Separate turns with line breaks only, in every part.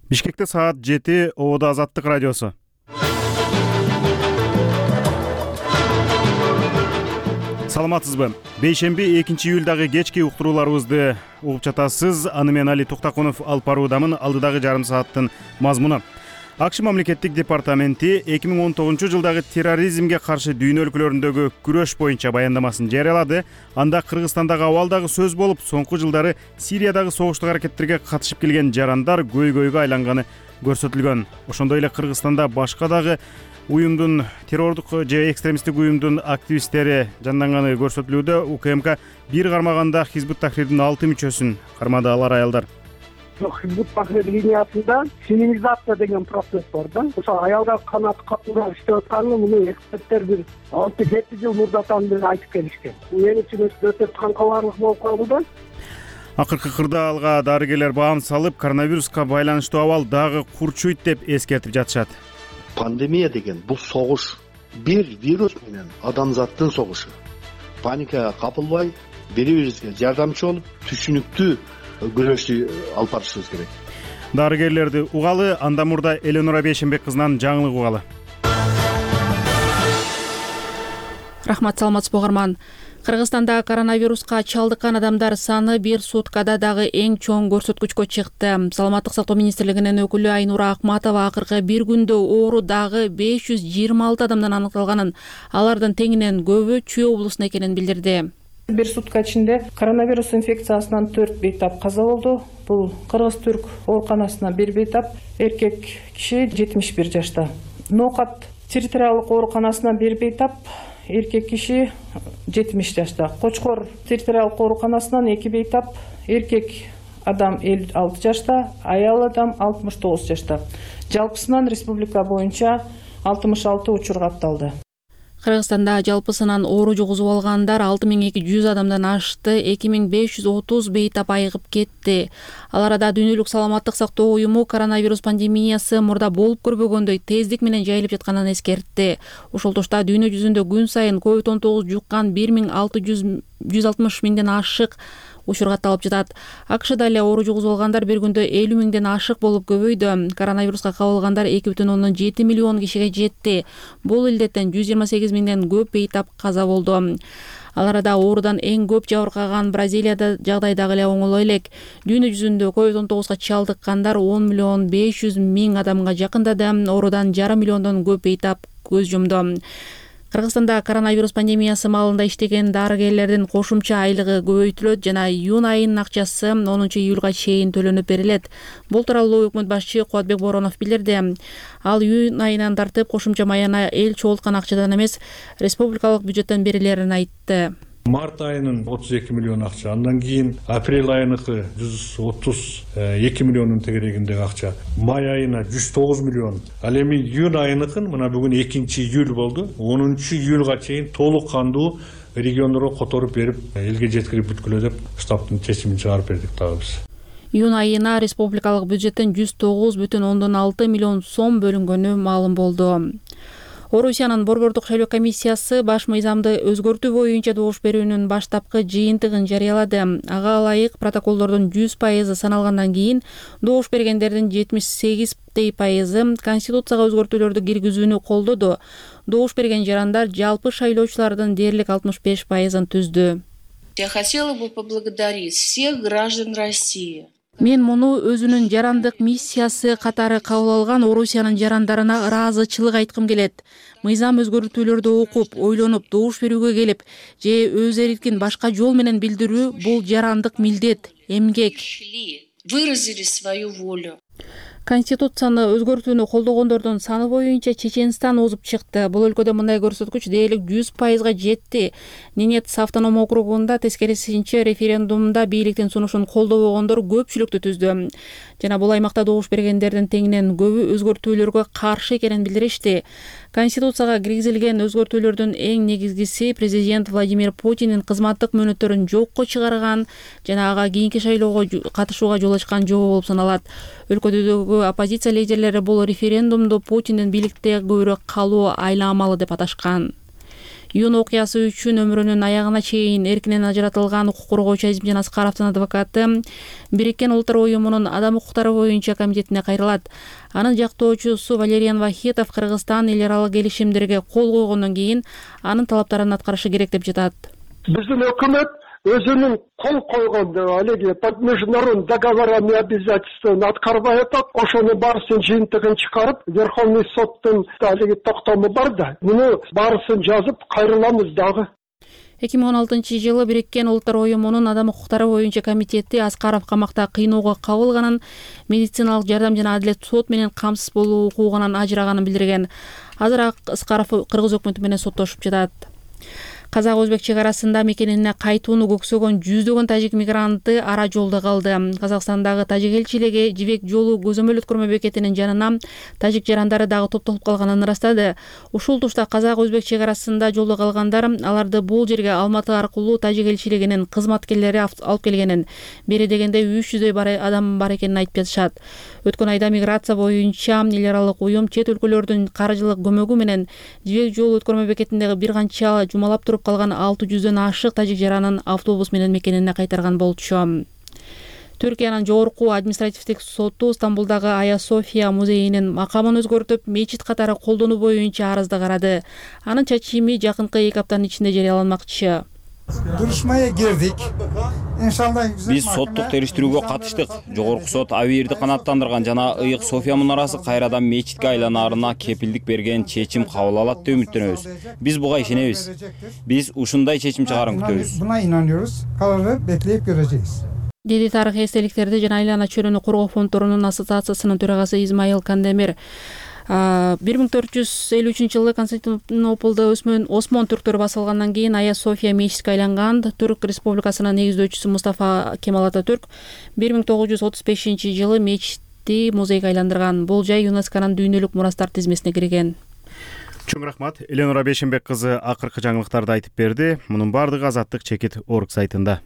Бишкекте саат 7, Ободо Азаттык радиосу. Саламатсызбы? Бейшемби 2-июлдагы кечки уктурууларыбызды угуп жатасыз. Аны мен Али Токтакунов алып баруудамын. Алдыдагы жарым сааттын мазмуну. АКШ мамлекеттик департаменти 2019 жылдагы терроризмге каршы дүйнө өлкөлөрүндөгү күрөш боюнча баяндамасын жарыялады. Анда Кыргызстандагы абалдагы сөз болуп, соңку жылдары Сириядагы согуштук аракеттерге катышып келген жарандар көйгөйгө айланганы көрсөтүлгөн. Ошондой эле Кыргызстанда башка дагы уюмдун, террордук же экстремисттик уюмдун активисттери жанданганы көрсөтүлүүдө. УКМК бир кармаганда Хизбут Тахрирдин 6 мүчөсүн кармады. Алар аялдар.
Хизбут Тахрир линиясында феминизация деген процесс бар да. Ошо аялдар канаты катуураак иштеп атканын муну эксперттер бир 6-7 жыл мурдатан бери айтып келишкен. Мен үчүн өтө таңкаларлык болуп калды да.
Акыркы кырдаалга дарыгерлер баам салып, коронавируска байланыштуу абал дагы курчуйт деп эскертип жатышат.
Пандемия деген бул согуш, бир вирус менен адамзаттын согушу. Паникага капылбай, бири-бирибизге жардамчы болуп, түшүнүктүү күрөштү алып барышыбыз керек.
Дарыгерлерди угалы, анда мурда Эленора Бейшембек кызынан жаңылык угалы.
Рахмат, саламатсызбы угарман. Кыргызстанда коронавируска чалдыккан адамдар саны бир суткада дагы эң чоң көрсөткүчкө чыкты. Саламаттык сактоо министрлигинин өкүлү Айнура Акматова акыркы бир күндө оору дагы 526 адамдан аныкталганын, алардын теңинен көбү Чүй облусунда экенин билдирди.
Бир сутка ичинде коронавирус инфекциясынан 4 бейтап каза болду. Бул Кыргыз-Түрк ооруканасына бир бейтап, эркек киши 71 жашта. Ноокат территориалдык ооруканасына бир бейтап, эркек киши 70 жашта. Кочкор территориалдык ооруканасынан 2 бейтап, эркек адам 56 жашта, аял адам 69 жашта. Жалпысынан республика боюнча 66 учур катталды.
Кыргызстанда жалпысынан оору жугузуп алгандар 6200 адамдан ашты, 2530 бейтап айыгып кетти. Ал арада Дүйнөлүк саламаттык сактоо уюму коронавирус пандемиясы мурда болуп көрбөгөндөй тездик менен жайылып жатканын эскертти. Ошол тушта дүйнө жүзүндө күн сайын COVID-19 жуккан 1660 миңден ашык учур катталып жатат. АКШда эле оору жугузуп алгандар бир күндө 50 миңден ашык болуп көбөйдү. Коронавируска кабылгандар 2,7 миллион кишиге жетти. Бул илдеттен 128 миңден көп бейтап каза болду. Ал арада оорудан эң көп жабыркаган Бразилияда жагдай дагы эле оңолой элек. Дүйнө жүзүндө COVID-19 чалдыккандар 10 миллион 500 миң адамга жакындады. Оорудан жарым миллиондон көп бейтап көз жумду. Кыргызстанда коронавирус пандемиясы маалында иштеген дарыгерлердин кошумча айлыгы көбөйтүлөт жана июнь айынын акчасы 10 июлга чейин төлөнүп берилет. Бул тууралуу өкмөт башчы Кубатбек Боронов билдирди. Ал июнь айынан тартып кошумча маяна эл чогулткан акчадан эмес, республикалык бюджеттен берилерин айтты.
Март айынын 32 миллион акча, андан кийин апрель айыныкы 132 миллионун тегерегиндеги акча, май айына 109 миллион. Ал эми июнь айыныкын мына бүгүн 2-июль болду. 10 июлга чейин толук кандуу региондорго которуп берип, элге жеткирип бүткүлө деп штабтын чечимин чыгарып бердик дагы биз.
Июнь айына республикалык бюджеттен 109,6 миллион сом бөлүнгөнү маалым болду. Орусиянын Борбордук шайлоо комиссиясы баш мыйзамды өзгөртүү боюнча добуш берүүнүн баштапкы жыйынтыгын жарыялады. Ага ылайык протоколдордун 100% саналгандан кийин добуш бергендердин 78% конституцияга өзгөртүүлөрдү киргизүүнү колдоду. Добуш берген жарандар жалпы шайлоочулардын дээрлик 65%-ын түздү.
Я хотела бы поблагодарить всех граждан России.
Мен муну өзүнүн жарандык миссиясы катары кабыл алган Орусиянын жарандарына ыраазычылык айткым келет. Мыйзам өзгөртүүлөрдү окуп, ойлонуп, добуш берүүгө келип, же өз эркин башка жол менен билдирүү бул жарандык милдет, эмгек.
Выразили свою волю.
Конституцияны өзгөртүүнү колдогондордун саны боюнча Чеченстан озуп чыкты. Бул өлкөдө мындай көрсөткүч дээрлик 100%га жетти. Ненец автоном округунда тескерисинче референдумда бийликтин сунушун колдобогондор көпчүлүктү түздү. Жана бул аймакта добуш бергендердин теңинен көбү өзгөртүүлөргө каршы экенин билдиришти. Конституцияга киргизилген өзгөртүүлөрдүн эң негизгиси президент Владимир Путиндин кызматтык мөөнөттөрүн жокко чыгарган жана ага кийинки шайлоого катышууга жол ачкан жобо болуп саналат. Өлкөдөгү оппозиция лидерлери бул референдумду Путиндин бийликте көбүрөөк калуу айламалы деп аташкан. Июнь окуясы үчүн өмүрүнүн аягына чейин эркинен ажыратылган укук коргоочу Азимжан Аскаровдун адвокаты Бириккен Улуттар уюмунун адам укуктары боюнча комитетине кайрылат. Анын жактоочусу Валериан Вахитов Кыргызстан эл аралык келишимдерге кол койгондон кийин анын талаптарын аткарышы керек деп жатат.
Биздин өкмөт өзүнүн кол койгон алеги международный договорами обязательствын аткарбай атат. Ошону баарысын жыйынтыгын чыгарып, Верховный соттун алеги токтому бар да, муну баарысын жазып кайрыламыз дагы.
2016-жылы Бириккен Улуттар уюмунун адам укуктары боюнча комитети Аскаров камакта кыйноого кабылганын, медициналык жардам жана адилет сот менен камсыз болуу укугунан ажыраганын билдирген. Азыр Аскаров Кыргыз өкмөтү менен соттошуп жатат. Казак-өзбек чек арасында мекенине кайтууну көксөгөн жүздөгөн тажик мигранты ара жолдо калды. Казакстандагы тажик элчилиги жибек жолу көзөмөл өткөрмө бекетинин жанына тажик жарандары дагы топтолуп калганын ырастады. Ушул тушта казак-өзбек чек арасында жолдо калгандар аларды бул жерге Алматы аркылуу тажик элчилигинин кызматкерлери алып келгенин, бери дегенде 300дөй адам бар экенин айтып жатышат. Өткөн айда миграция боюнча эл аралык уюм чет өлкөлөрдүн каржылык көмөгү менен жибек жолу өткөрмө бекетиндеги бир канча жумалап туруп калган 600дөн ашык тажик жаранын автобус менен мекенине кайтарган болчу. Түркиянын жогорку административдик соту Стамбулдагы Ая София музейинин макамын өзгөртүп, мечит катары колдонуу боюнча арызды карады. Анын чечими жакынкы 2 аптанын ичинде жарыяланмакчы.
Duruşmaya girdik. İnşallah güzel.
Биз соттук териштирүүгө катыштык. Жогорку сот Авирди канааттандырган жана ыйык София мунарасы кайрадан мечитке айланаарына кепилдик берген чечим кабыл алат деп үмүттөнөбүз. Биз буга ишенебиз. Биз ушундай чечим чыгаарын күтөбүз.
Buna inanıyoruz. Kararı bekleyip göreceğiz.
Деди тарых эстеликтерди жана айлана чөлүнү коргоо фонддорунун ассоциациясынын төрагасы Измаил Кандемир 1453-жылы Константинополдо Осмон түрктөрү басылгандан кийин Ая София мечитке айланган. Түрк республикасынын негиздөөчүсү Мустафа Кемал Ататүрк 1935-жылы мечитти музейге айландырган. Бул жай ЮНЕСКОнун дүйнөлүк мурастар тизмесине кирген.
Чоң рахмат. Эленора Бейшенбек кызы акыркы жаңылыктарды айтып берди. Мунун баардыгы Азаттык чекит орг сайтында.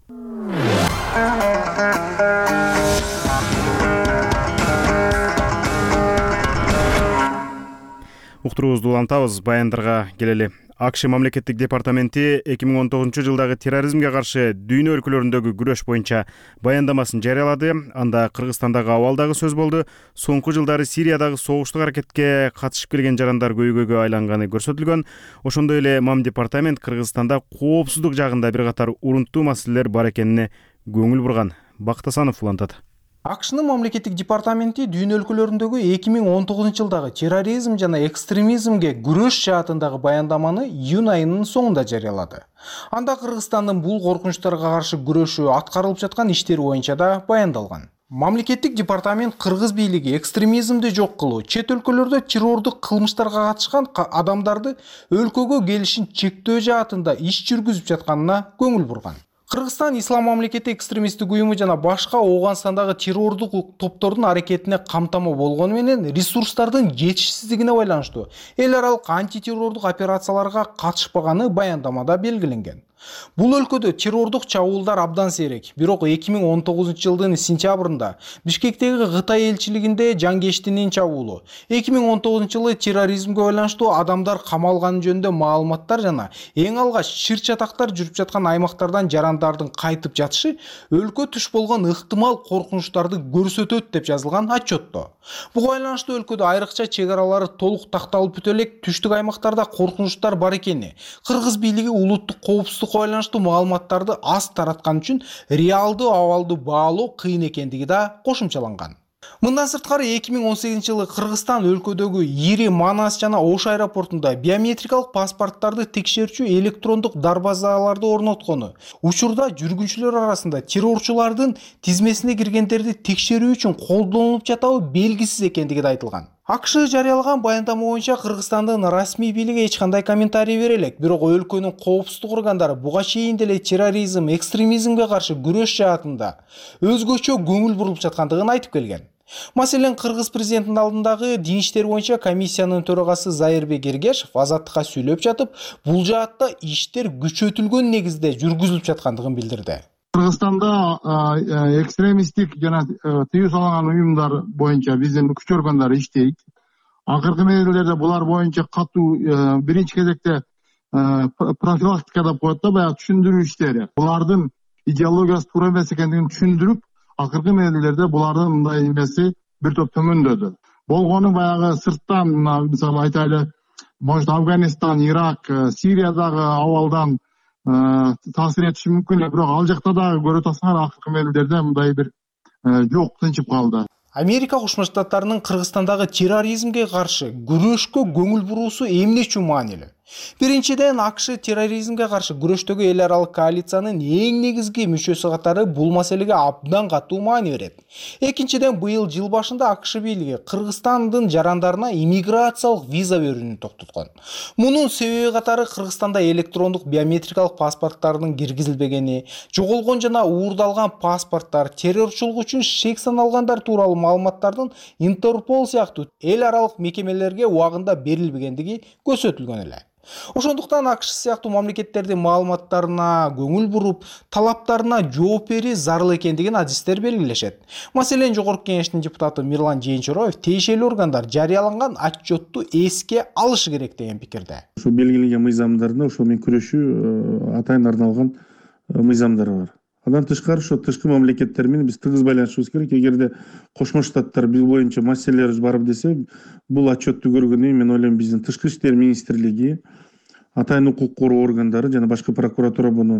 Уктуруубузду улантабыз, баяндарга келели. АКШ мамлекеттик департаменти 2019-жылдагы терроризмге каршы дүйнө өлкөлөрүндөгү күрөш боюнча баяндамасын жарыялады. Анда Кыргызстандагы абалдагы сөз болду. Соңку жылдары Сириядагы согуштук аракетке катышып келген жарандар көйгөйгө айланганы көрсөтүлгөн. Ошондой эле мам департамент Кыргызстанда коопсуздук жагында бир катар урунттуу маселелер бар экенине көңүл бурган. Бактасанов улантат.
АКШнын мамлекеттик департаменти дүйнө өлкөлөрүндөгү 2019-жылдагы терроризм жана экстремизмге күрөш жаатындагы баяндаманы июнь айынын соңунда жарыялады. Анда Кыргызстандын бул коркунучтарга каршы күрөшүү аткарылып жаткан иштери боюнча да баяндалган. Мамлекеттик департамент Кыргыз бийлиги экстремизмди жок кылуу, чет өлкөлөрдө террордук кылмыштарга катышкан адамдарды өлкөгө келишин чектөө жаатында иш жүргүзүп жатканына көңүл бурган. Кыргызстан Ислам мамлекети экстремисттик уюму жана башка Ооганстандагы террордук топтордун аракетине камтама болгону менен ресурстардын жетишсиздигине байланыштуу эл аралык антитеррордук операцияларга катышпаганы баяндамада белгиленген. Бул өлкөдө террордук чабуулдар абдан сейрек. Бирок 2019-жылдын сентябрында Бишкектеги Кытай элчилигинде Жангештинин чабуулу, 2019-жылы терроризмге байланыштуу адамдар камалган жөнүндө маалыматтар жана эң алгач шыр чатактар жүрүп жаткан аймактардан жарандардын кайтып жатышы өлкө туш болгон ыктымал коркунучтарды көрсөтөт деп жазылган отчетто. Буга байланыштуу өлкөдө айрыкча чек аралары толук такталып бүтө элек түштүк аймактарда коркунучтар бар экени, Кыргыз бийлиги улуттук коопсуздукка байланыштуу маалыматтарды аз тараткан үчүн реалдуу абалды баалоо кыйын экендиги да кошумчаланган. Мындан сырткары 2018-жылы Кыргызстан өлкөдөгү Ири, Манас жана Ош аэропортунда биометрикалык паспорттарды текшерүүчү электрондук дарбазаларды орноткону, учурда жүргүнчүлөр арасында террорчулардын тизмесине киргендерди текшерүү үчүн колдонулуп жатабы белгисиз экендиги да айтылган. АКШ жарыялаган баяндама боюнча Кыргызстандын расмий бийлиги эч кандай комментарий бере элек, бирок өлкөнүн коопсуздук органдары буга чейин деле терроризм, экстремизмге каршы күрөш жаатында өзгөчө көңүл буруп жаткандыгын айтып келген. Маселен, Кыргыз президентинин алдындагы дин иштери боюнча комиссиянын төрагасы Зайырбек Эргешев Азаттыкка сүйлөп жатып, бул жаатта иштер күчөтүлгөн негизде жүргүзүлүп жаткандыгын билдирди.
Кыргызстанда экстремисттик жана тыюу салынган уюмдар боюнча биздин күч органдары иштейт. Акыркы мезгилдерде булар боюнча катуу биринчи кезекте профилактика деп коет да, баягы түшүндүрүү иштери. Булардын идеологиясы туура эмес экендигин түшүндүрүп, акыркы мезгилдерде булардын мындай эмеси бир топ төмөндөдү. Болгону баягы сырттан, мисалы айтайлы, может Афганистан, Ирак, Сириядагы абалдан таасир этиши мүмкүн, бирок ал жакта дагы көрө турсаңар акыркы мезгилдерде мындай бир жок, тынчып калды.
Америка Кошмо Штаттарынын Кыргызстандагы терроризмге каршы күрөшкө көңүл буруусу эмне үчүн маанилүү? Биринчиден, АКШ терроризмге каршы күрөштөгү эл аралык коалициянын эң негизги мүчөсү катары бул маселеге абдан катуу маани берет. Экинчиден, быйыл жыл башында АКШ бийлиги Кыргызстандын жарандарына иммиграциялык виза берүүнү токтоткон. Мунун себеби катары Кыргызстанда электрондук биометрикалык паспорттардын киргизилбегени, жоголгон жана уурдалган паспорттар, террорчулук үчүн шек саналгандар тууралуу маалыматтардын Интерпол сыяктуу эл аралык мекемелерге убагында берилбегендиги көрсөтүлгөн эле. Ошондуктан АКШ сыяктуу мамлекеттердин маалыматтарына көңүл буруп, талаптарына жооп берүү зарыл экендигин адистер белгилешет. Маселен, Жогорку Кеңештин депутаты Мирлан Жээнчороев тиешелүү органдар жарыяланган отчетту эске алышы керек деген пикирде.
Ошо белгиленген мыйзамдарда ошол менен күрөшүү атайын арналган мыйзамдар бар. Андан тышкары ошо тышкы мамлекеттер менен биз тыгыз байланышыбыз керек. Эгерде Кошмо Штаттар биз боюнча маселелерибиз бар десе, бул отчетту көргөндөн мен ойлойм биздин Тышкы иштер министрлиги, атайын укук коргоо органдары жана башка прокуратура буну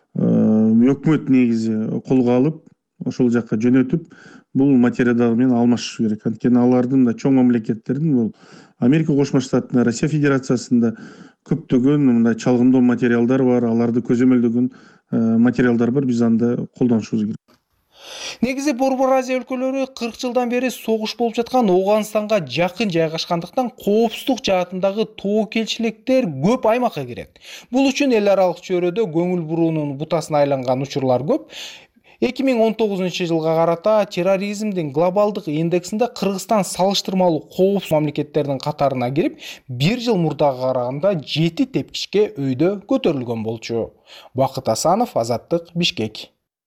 өкмөт негизи колго алып, ошол жакка жөнөтүп, бул материалдар менен алмашыш керек. Анткени алардын да чоң мамлекеттердин, бул Америка Кошмо Штаттарында, Россия Федерациясында көптөгөн мындай чалгындоо материалдар бар, аларды көзөмөлдөгөн материалдар бар, биз анда колдонушубуз керек.
Негизи Борбор Азия өлкөлөрү 40 жылдан бери согуш болуп жаткан Ооганстанга жакын жайгашкандыктан коопсуздук жаатындагы тобокелчиликтер көп аймакка кирет. Бул үчүн эл аралык чөйрөдө көңүл буруунун бутасына айланган учурлар көп. 2019 жылга карата терроризмдин глобалдык индексинде Кыргызстан салыштырмалуу коопсуз мамлекеттердин катарына кирип, 1 жыл мурдага караганда 7 тепкичке өйдө көтөрүлгөн болчу. Бакыт Асанов, Азаттык, Бишкек.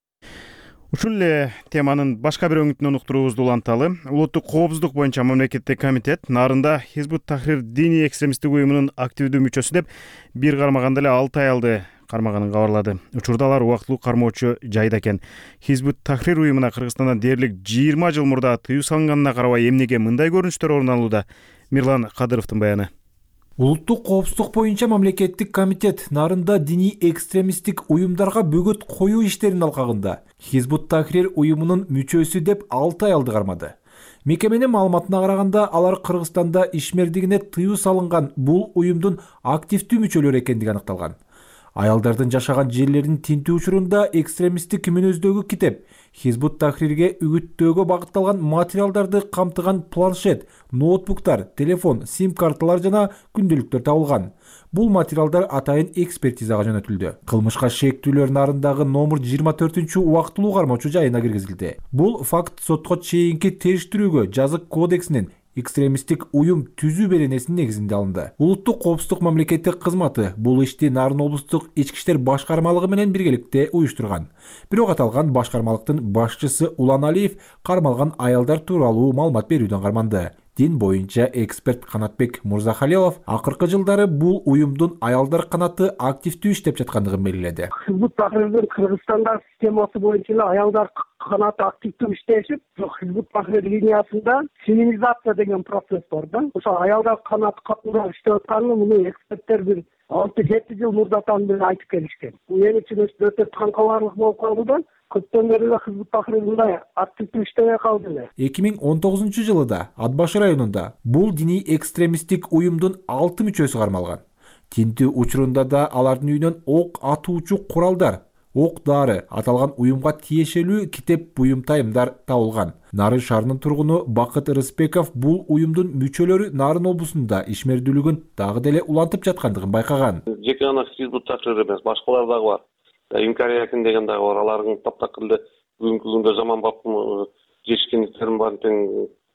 Ушул эле теманын башка бир өңүтүнөн уктуруубузду уланталы. Улуттук коопсуздук боюнча мамлекеттик комитет Нарында Хизбут Тахрир диний экстремисттик уюмунун активдүү мүчөсү деп бир кармаганда эле 6 аялды кармаганын кабарлады. Учурда алар убактылуу кармоочу жайда экен. Хизбут Тахрир уюмуна Кыргызстанда дээрлик 20 жыл мурда тыюу салынганына карабай эмнеге мындай көрүнүштөр орун алууда? Мирлан Кадыровдун баяны.
Улуттук коопсуздук боюнча мамлекеттик комитет Нарында диний экстремисттик уюмдарга бөгөт коюу иштеринин алкагында Хизбут Тахрир уюмунун мүчөсү деп 6 аялды кармады. Мекеменин маалыматына караганда, алар Кыргызстанда ишмердигине тыюу салынган бул уюмдун активдүү мүчөлөрү экендиги аныкталган. Аялдардын жашаган жерлерин тинтүү учурунда экстремисттик мүнөздөгү китеп, Хизбут Тахрирге үгүттөөгө багытталган материалдарды камтыган планшет, ноутбуктар, телефон, сим-карталар жана күндөлүктөр табылган. Бул материалдар атайын экспертизага жөнөтүлдү. Кылмышка шектүүлөр Нарындагы номер 24 убактылуу кармоочу жайына киргизилди. Бул факт сотко чейинки териштирүүгө жазык кодексинин экстремисттик уюм түзүү беренесинин негизинде алынды. Улуттук коопсуздук мамлекеттик кызматы бул ишти Нарын облустук ички иштер башкармалыгы менен биргеликте уюштурган. Бирок аталган башкармалыктын башчысы Улан Алиев кармалган аялдар тууралуу маалымат берүүдөн карманды. Дин боюнча эксперт Канатбек Мурзахалилов акыркы жылдары бул уюмдун аялдар канаты активдүү иштеп жаткандыгын белгиледи.
Хизбут Тахрирдин Кыргызстанда системасы боюнча эле аялдар канаты активдүү иштешип, Хизбут Тахрир линиясында феминизация деген процесс бар да. Ошо аялдар канаты катуу иштеп атканын муну эксперттер бир 6-7 жыл мурдатан бери айтып келишкен. Мен үчүн өтө таңкаларлык болуп калды да. Көптөн бери Хизбут Тахрир мындай активдүү иштебей калды эле.
2019 жылы да Атбаш районунда бул диний экстремисттик уюмдун 6 мүчөсү кармалган. Тинтүү учурунда да алардын үйүнөн ок атуучу куралдар, ок-дары, аталган уюмга тиешелүү китеп буюм-тайымдар табылган. Нарын шаарынын тургуну Бакыт Рыспеков бул уюмдун мүчөлөрү Нарын облусунда ишмердүүлүгүн дагы деле улантып жаткандыгын байкаган.
Жеке гана Хизбут Тахрир эмес, башкалар дагы бар. Имкариякен деген дагы бар. Алардын таптакырды бүгүнкү күндө заманбап жешкендиктерин бар тең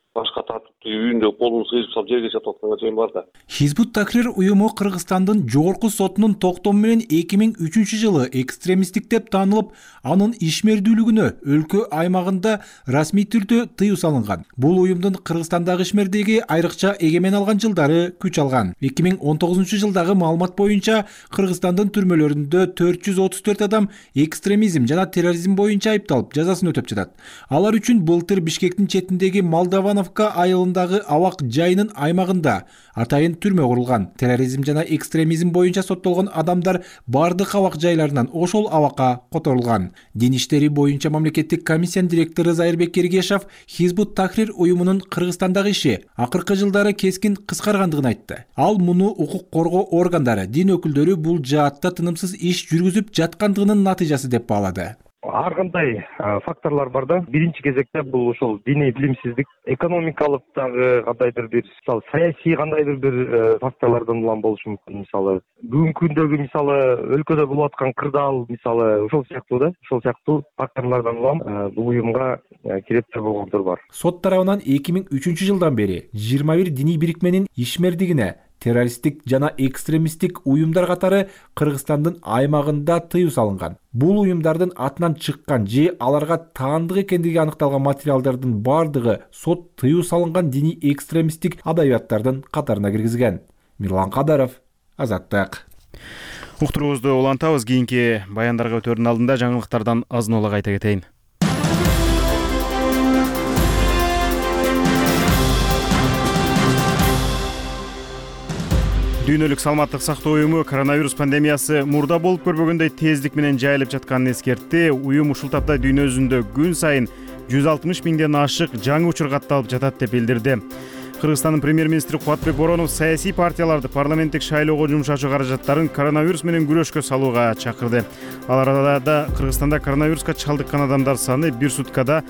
башка тартыптуу үйүндө колун сыйып салып жерге жатып атканга чейин бар да.
Хизбут Тахрир уюму Кыргызстандын жогорку сотунун токтому менен 2003-жылы экстремисттик деп таанылып, анын ишмердүүлүгүнө өлкө аймагында расмий түрдө тыюу салынган. Бул уюмдун Кыргызстандагы ишмердиги айрыкча эгемен алган жылдары күч алган. 2019-жылдагы маалымат боюнча Кыргызстандын түрмөлөрүндө 434 адам экстремизм жана терроризм боюнча айыпталып, жазасын өтөп жатат. Алар үчүн былтыр Бишкектин четиндеги Молдовановка айылындагы абак жайынын аймагында атайын түрмө курулган. Терроризм жана экстремизм боюнча соттолгон адамдар бардык абак жайларынан ошол абакка которулган. Дин иштери боюнча мамлекеттик комиссиянын директору Зайырбек Кергешов Хизбут Тахрир уюмунун Кыргызстандагы иши акыркы жылдары кескин кыскаргандыгын айтты. Ал муну укук коргоо органдары, дин өкүлдөрү бул жаатта тынымсыз иш жүргүзүп жаткандыгынын натыйжасы деп баалады.
Ар кандай факторлор бар да. Биринчи кезекте бул ошол диний билимсиздик, экономикалык дагы кандайдыр бир, мисалы саясий кандайдыр бир факторлордон улам болушу мүмкүн. Мисалы бүгүнкү күндөгү мисалы өлкөдө болуп аткан кырдаал, мисалы ошол сыяктуу да, ошол сыяктуу факторлордон улам бул уюмга кирептер болгондор бар.
Сот тарабынан 2003-жылдан бери 21 диний бирикменин ишмердигине террористтик жана экстремисттик уюмдар катары Кыргызстандын аймагында тыюу салынган. Бул уюмдардын атынан чыккан же аларга таандык экендиги аныкталган материалдардын бардыгы сот тыюу салынган диний экстремисттик адабияттардын катарына киргизген. Мирлан Кадаров, Азаттык.
Уктуруубузду улантабыз. Кийинки баяндарга өтөрдүн алдында жаңылыктардан азын-аулак айта кетейин. Дүйнөлүк саламаттык сактоо уюму коронавирус пандемиясы мурда болуп көрбөгөндөй тездик менен жайылып жатканын эскертти. Уюм ушул тапта дүйнө жүзүндө күн сайын 160 миңден ашык жаңы учур катталып жатат деп билдирди. Кыргызстандын премьер-министри Кубатбек Боронов саясий партияларды парламенттик шайлоого жумшачу каражаттарын коронавирус менен күрөшкө салууга чакырды. Ал арада Кыргызстанда коронавируска чалдыккан адамдар саны бир суткада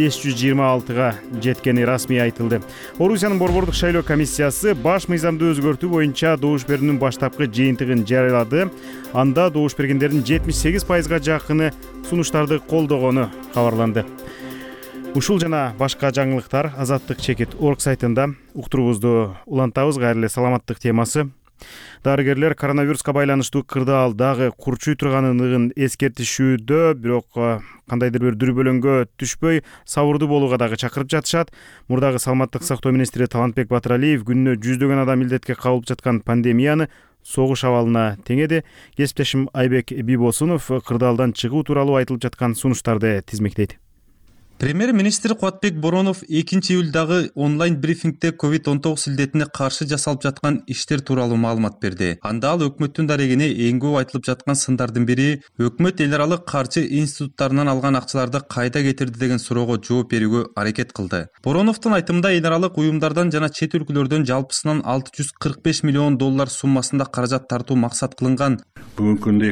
526га жеткени расмий айтылды. Орусиянын борбордук шайлоо комиссиясы баш мыйзамды өзгөртүү боюнча добуш берүүнүн баштапкы жыйынтыгын жарыялады. Анда добуш бергендердин 78%га жакыны сунуштарды колдогону кабарланды. Ушул жана башка жаңылыктар Азаттык чекит орг сайтында уктуруубузду улантабыз. Кайрылуу саламаттык темасы. Дарыгерлер коронавируска байланыштуу кырдаал дагы курчуй турганын эскертишүүдө, бирок кандайдыр бир дүрбөлөңгө түшпөй сабырдуу болууга дагы чакырып жатышат. Мурдагы саламаттык сактоо министри Талантбек Батыралиев күнүнө жүздөгөн адам илдетке кабылып жаткан пандемияны согуш абалына теңеди. Кесиптешим Айбек Бибосунов кырдаалдан чыгуу тууралуу айтылып жаткан сунуштарды тизмектейт.
Премьер-министр Кубатбек Боронов 2-июлдагы онлайн брифингде COVID-19 илдетине каршы жасалып жаткан иштер тууралуу маалымат берди. Анда ал өкмөттүн дарегине эң көп айтылып жаткан сындардын бири өкмөт эл аралык каржы институттарынан алган акчаларды кайда кетирди деген суроого жооп берүүгө аракет кылды. Бороновдун айтымында эл аралык уюмдардан жана чет өлкөлөрдөн жалпысынан $645 миллион суммасында каражат тартуу максат кылынган.
Бүгүнкү күндө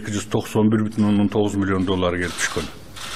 $291,9 миллион келип түшкөн.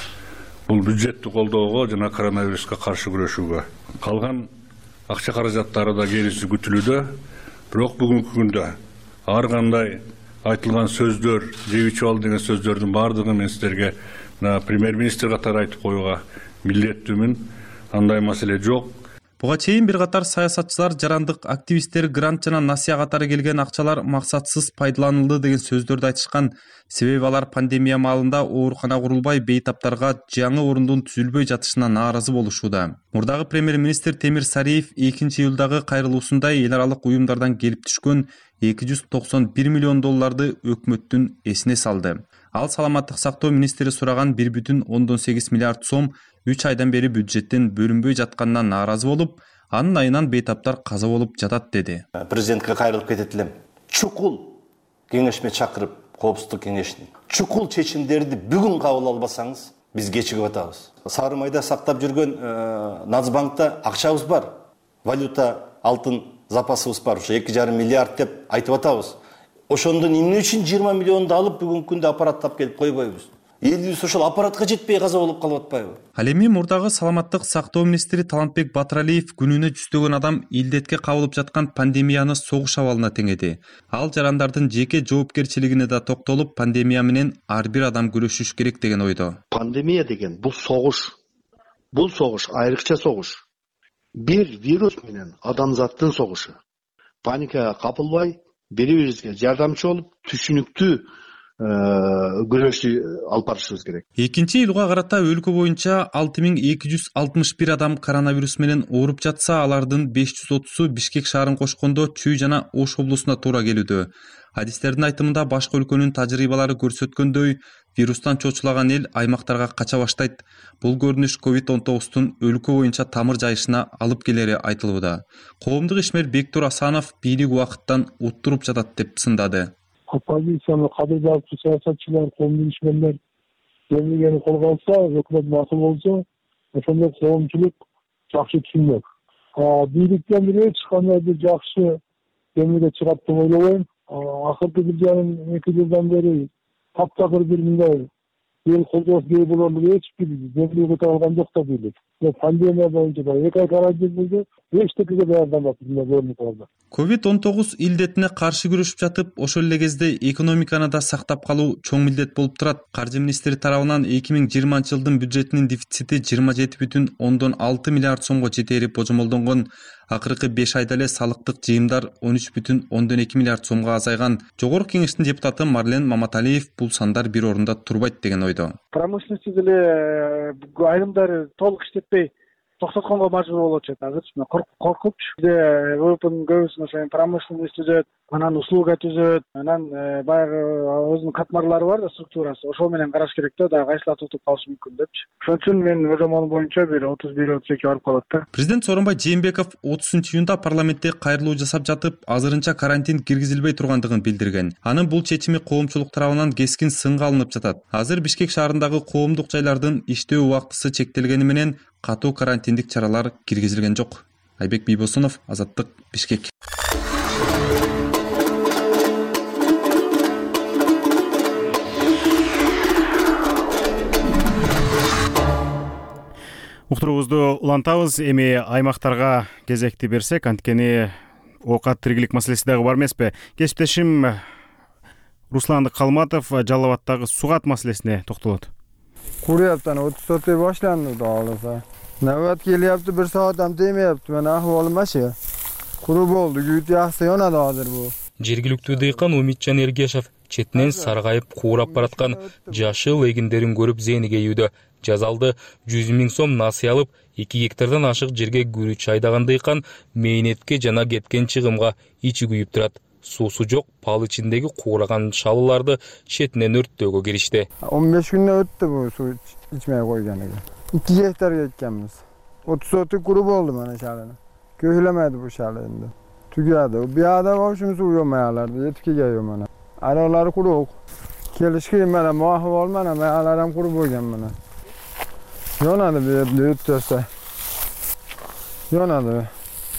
Бул бюджеттик колдоого жана коронавируска каршы күрөшүүгө. Калган акча каражаттары да келиши күтүлүүдө. Бирок бүгүнкү күндө ар кандай айтылган сөздөр, жебичип ал деген сөздөрдүн бардыгын мен сиздерге премьер-министр катары айтып коюуга милдеттүүмүн. Андай маселе жок.
Буга чейин бир катар саясатчылар, жарандык активисттер грант жана насыя катары келген акчалар максатсыз пайдаланылды деген сөздөрдү айтышкан. Себеби алар пандемия маалында оорукана курулбай, бейтаптарга жаңы орундун түзүлбөй жатышына нааразы болушууда. Мурдагы премьер-министр Темир Сариев 2-июлдагы кайрылуусунда эл аралык уюмдардан келип түшкөн $291 миллион өкмөттүн эсине салды. Ал саламаттык сактоо министри сураган 1,8 миллиард сом 3 айдан бери бюджеттен бөлүнбөй жатканына нааразы болуп, анын айынан бейтаптар каза болуп жатат деди.
Президентке кайрылып кетет элем. Чукул кеңешме чакырып, коопсуздук кеңешин. Чукул чечимдерди бүгүн кабыл албасаңыз, биз кечигип атабыз. Сары майда сактап жүргөн Нацбанкта акчабыз бар. Валюта, алтын запасыбыз бар. Ошо 2,5 миллиард деп айтып атабыз. Ошондон эмне үчүн 20 миллионду алып бүгүнкү күндө аппараттап келип койбойбуз? Элибиз ошол аппаратка жетпей каза болуп калып атпайбы?
Ал эми мурдагы саламаттык сактоо министри Талантбек Батыралиев күнүнө жүздөгөн адам илдетке кабылып жаткан пандемияны согуш абалына теңеди. Ал жарандардын жеке жоопкерчилигине да токтолуп, пандемия менен ар бир адам күрөшүш керек деген ойдо.
Пандемия деген бул согуш. Бул согуш айрыкча согуш. bir virüs menен адамзаттын согушу. Паникага капылбай, бири-бирибизге жардамчы болуп, түшүнүктүү күрөшү алып барышыбыз керек.
2-июлга карата өлкө боюнча 6261 адам коронавирус менен ооруп жатса, алардын 530-у Бишкек шаарын кошкондо Чүй жана Ош облусуна туура келүүдө. Адистердин айтымында башка өлкөнүн тажрыйбалары көрсөткөндөй, вирустан чочулаган эл аймактарга кача баштайт. Бул көрүнүш COVID-19тун өлкө боюнча тамыр жайышына алып келери айтылууда. Коомдук ишмер Бектур Асанов бийлик убакыттан уттуруп жатат деп сындады.
Оппозицияны кабылдап саясатчылар, коомдук ишмерлер демилгени колго алса, өкмөт макул болсо, ошондой коомчулук жакшы түшүнмөк. Бийликтен бир эч кандай бир жакшы демилге чыгат деп ойлобойм. Акыркы 1,5 жылдан бери таптакыр бир мындай эл колдоосу кээ болорлук эч бир демилге өтө алган жок да бийлик. Пандемия боюнча да 2 ай карантин болду, эчтекеге даярданбап көрүнүп калды.
COVID-19 илдетине каршы күрөшүп жатып, ошол эле кезде экономиканы да сактап калуу чоң милдет болуп турат. Каржы министри тарабынан 2020 жылдын бюджетинин дефицити 27,6 миллиард сомго жетери божомолдонгон. Акыркы 5 айда эле салыктык жыйымдар 13,2 миллиард сомго азайган. Жогорку кеңештин депутаты Марлен Маматалиев бул сандар бир орунда турбайт деген ойдо.
Промышленность деле айрымдары толук иштетпей токтотконго мажбур болуп атат. Азыр коркупчу. Бизде ВВПнын көбүсүн промышленность түзөт, анан услуга түзөт, анан баягы өзүнүн катмарлары бар да, структурасы. Ошол менен караш керек да, кайсылар тутуп калышы мүмкүн депчи. Ошон үчүн мен божомолум боюнча бир 31-32 барып калат да.
Президент Сооронбай Жээнбеков 30-июнда парламентте кайрылуу жасап жатып, азырынча карантин киргизилбей тургандыгын билдирген. Анын бул чечими коомчулук тарабынан кескин сынга алынып жатат. Азыр Бишкек шаарындагы коомдук жайлардын иштөө убактысы чектелгени менен катуу карантиндик чаралар киргизилген жок. Айбек Бийбосунов, Азаттык, Бишкек.
Уктуруубузду улантабыз. Эми аймактарга кезекти берсек, анткени оокат тиргилик маселеси дагы бар эмеспи? Кесиптешим Руслан Калматов Жалал Абаддагы сугат маселесине токтолот.
Kuryaptan 30 başlandı dağılırsa. Nöbet geliyordu, bir saatten demeyaptı. Ben ahvalım aşı. Kurup oldu. Güyüt yaxsa yona dağıdır bu.
Жергиликтүү дыйкан Умитжан Эргешев четинен саргайып куурап бараткан жашыл эгиндерин көрүп зээниге үйдө. Жазалды 100 000 сом насыя алып, 2 гектардан ашык жерге күрүч айдаган дыйкан мээнетке жана кеткен чыгымга ичи күйүп турат. Суусу жок пал ичиндеги куураган шалыларды четинен өрттөөгө киришти.
15 күндө өттү бу суу ичмей койгонуга. 2 гектар эккенбиз. 30 sotu kurup oldu mana şalını. Köhülemedi bu şalı endi. Tügedi. Bir adam olsun su yomayalardı. Yetki geliyor mana. Araları kuruk. Kelişkiyim mana muahı olmana. Mayalarım kurup olgan mana. Yonadı bir öttürse. Yonadı.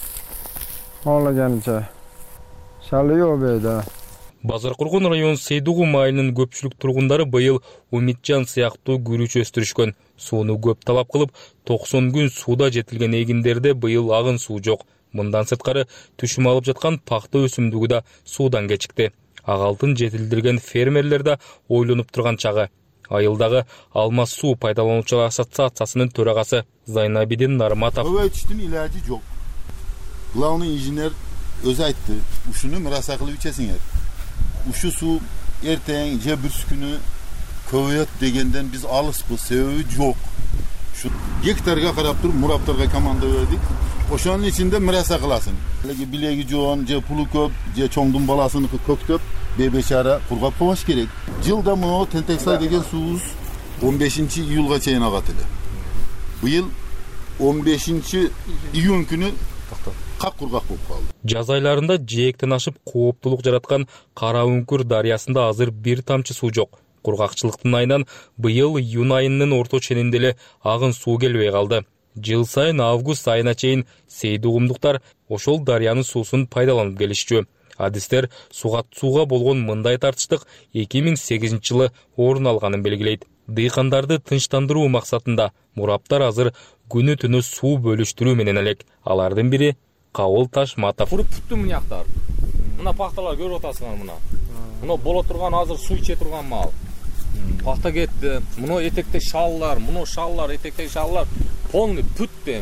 Olaganicha. Şalı yok beyde.
Базаркургун район Сейдугу майылынын көпчүлүк тургундары быйыл Умитжан сыяктуу күрүч өстүрүшкөн. Сууну көп талап кылып, 90 күн сууда жетилген эгиндерде быйыл агын суу жок. Мындан сырткары түшүм алып жаткан пакта өсүмдүгү да суудан кечикти. Агалтын жетилдирген фермерлер да ойлонуп турган чагы. Айылдагы Алмаз суу пайдалануучулар ассоциациясынын төрагасы Зайнабидин Нарматов.
Öğütüştün ilacı yok. Главный инженер özü aytты. Uşunu mırasa kılıp içesinger. Uşu su erteğin cebürs günü kövüyat degenden biz alıspız. Sebebi yok. Şu gektarga karap durup muraptarga komanda verdik. Oşanın içinde mırasa kılasın. Bilegi joğun, ce pulu köp, ce çoğdun balasını köktüp, bebeçara kurgap kovaş gerek. Yılda mı Tenteksay degen suuz 15. iyulga çeyin ağatıdı. Bu yıl 15. iyun günü kak kurgak болып kaldı.
Жаз айларында жээктен ашып кооптулук жараткан Кара Үңкүр дарыясында азыр бир тамчы суу жок. Кургакчылыктын айынан быйыл июнь айынын орто ченинде эле агын суу келбей калды. Жыл сайын август айына чейин сейдугумдуктар ошол дарыянын суусун пайдаланып келишчү. Адистер суга болгон мындай тартыштык 2008 жылы орун алганын белгилейт. Дыйкандарды тынчтандыруу максатында мураптар азыр күнү түнү суу бөлүштүрүү менен элек. Алардын бири Кабыл Ташматов.
Куруп бүттү мына жактар. Мына пахталар көрүп атасыңар мына. Мына боло турган азыр суу иче турган мал. Пахта кетти. Мына этекте шаллар, мына шаллар, этекте шаллар полный бүттү эми.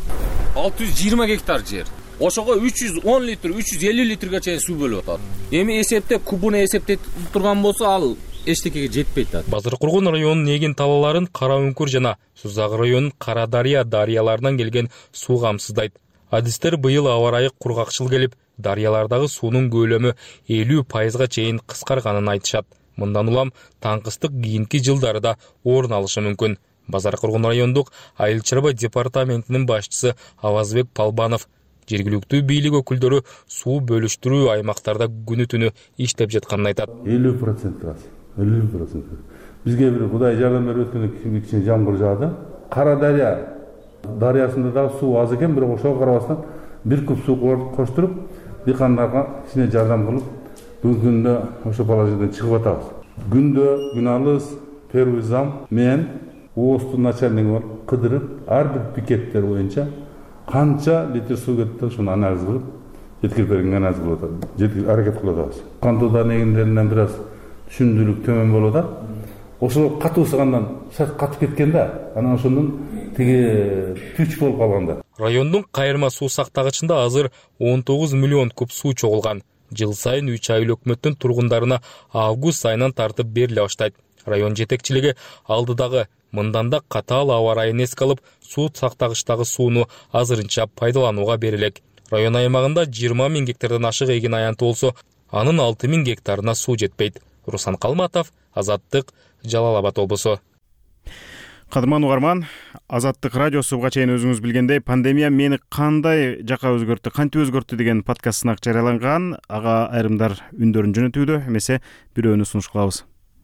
620 гектар жер. Ошого 310 литр, 350 литрге чейин суу бөлүп атат. Эми эсептеп кубуну эсептеп турган болсо ал эчтекеге жетпейт да.
Базаркургун районунун эгин талааларын Кара Үңкүр жана Сузак районунун Кара Дарыя дарыяларынан келген суу камсыздайт. Адистер быйыл аба ырайы кургакчыл келип, дарыялардагы суунун көлөмү 50%га чейин кыскарганын айтышат. Мындан улам таңкыстык кийинки жылдары да орун алышы мүмкүн. Базаркургун райондук айыл чарба департаментинин башчысы Авазбек Палбанов жергиликтүү бийлик өкүлдөрү суу бөлүштүрүү аймактарда күнү түнү иштеп жатканын айтат.
50% аз. 50%. Бизге бир Кудай жардам берип өткөн кичине жамгыр жаады. Кара дарыясында да суу аз экен, бирок ошого карабастан бир куб суу коштуруп, дыйкандарга кичине жардам кылып, бүгүнкү күндө ошо положениядан чыгып атабыз. Күндө күналыс Первый-зам мен ООСтун начальниги кыдырып, ар бир пикеттер боюнча канча литр суу кетти, ошону анализ кылып, жеткирип берген анализ кылып атат. Аракет кылып атабыз. Кантоодо негиндеринен бир аз түшүндүрүк төмөн болуп атат. Ошо катуу сыгандан катып кеткен да, анан ошондон тиги түч болуп калган да.
Райондун кайырма суу сактагычында азыр 19 миллион куб суу чогулган. Жыл сайын 3 айыл өкмөттүн тургундарына август айынан тартып бериле баштайт. Район жетекчилиги алдыдагы мындан да катаал аба ырайын эске алып, суу сактагычтагы сууну азырынча пайдаланууга берилек. Район аймагында 20 000 гектардан ашык эгин аянты болсо, анын 6 000 гектарына суу жетпейт. Руслан Калматов, Азаттык, Жалал Абад облусу.
Кадырман угарман, Азаттык радиосу буга чейин өзүңүз билгендей пандемия мени кандай жака өзгөрттү, кантип өзгөрттү деген подкаст сынак жарыяланган. Ага айрымдар үндөрүн жөнөтүүдө, эмесе бирөөнү сунуш кылабыз.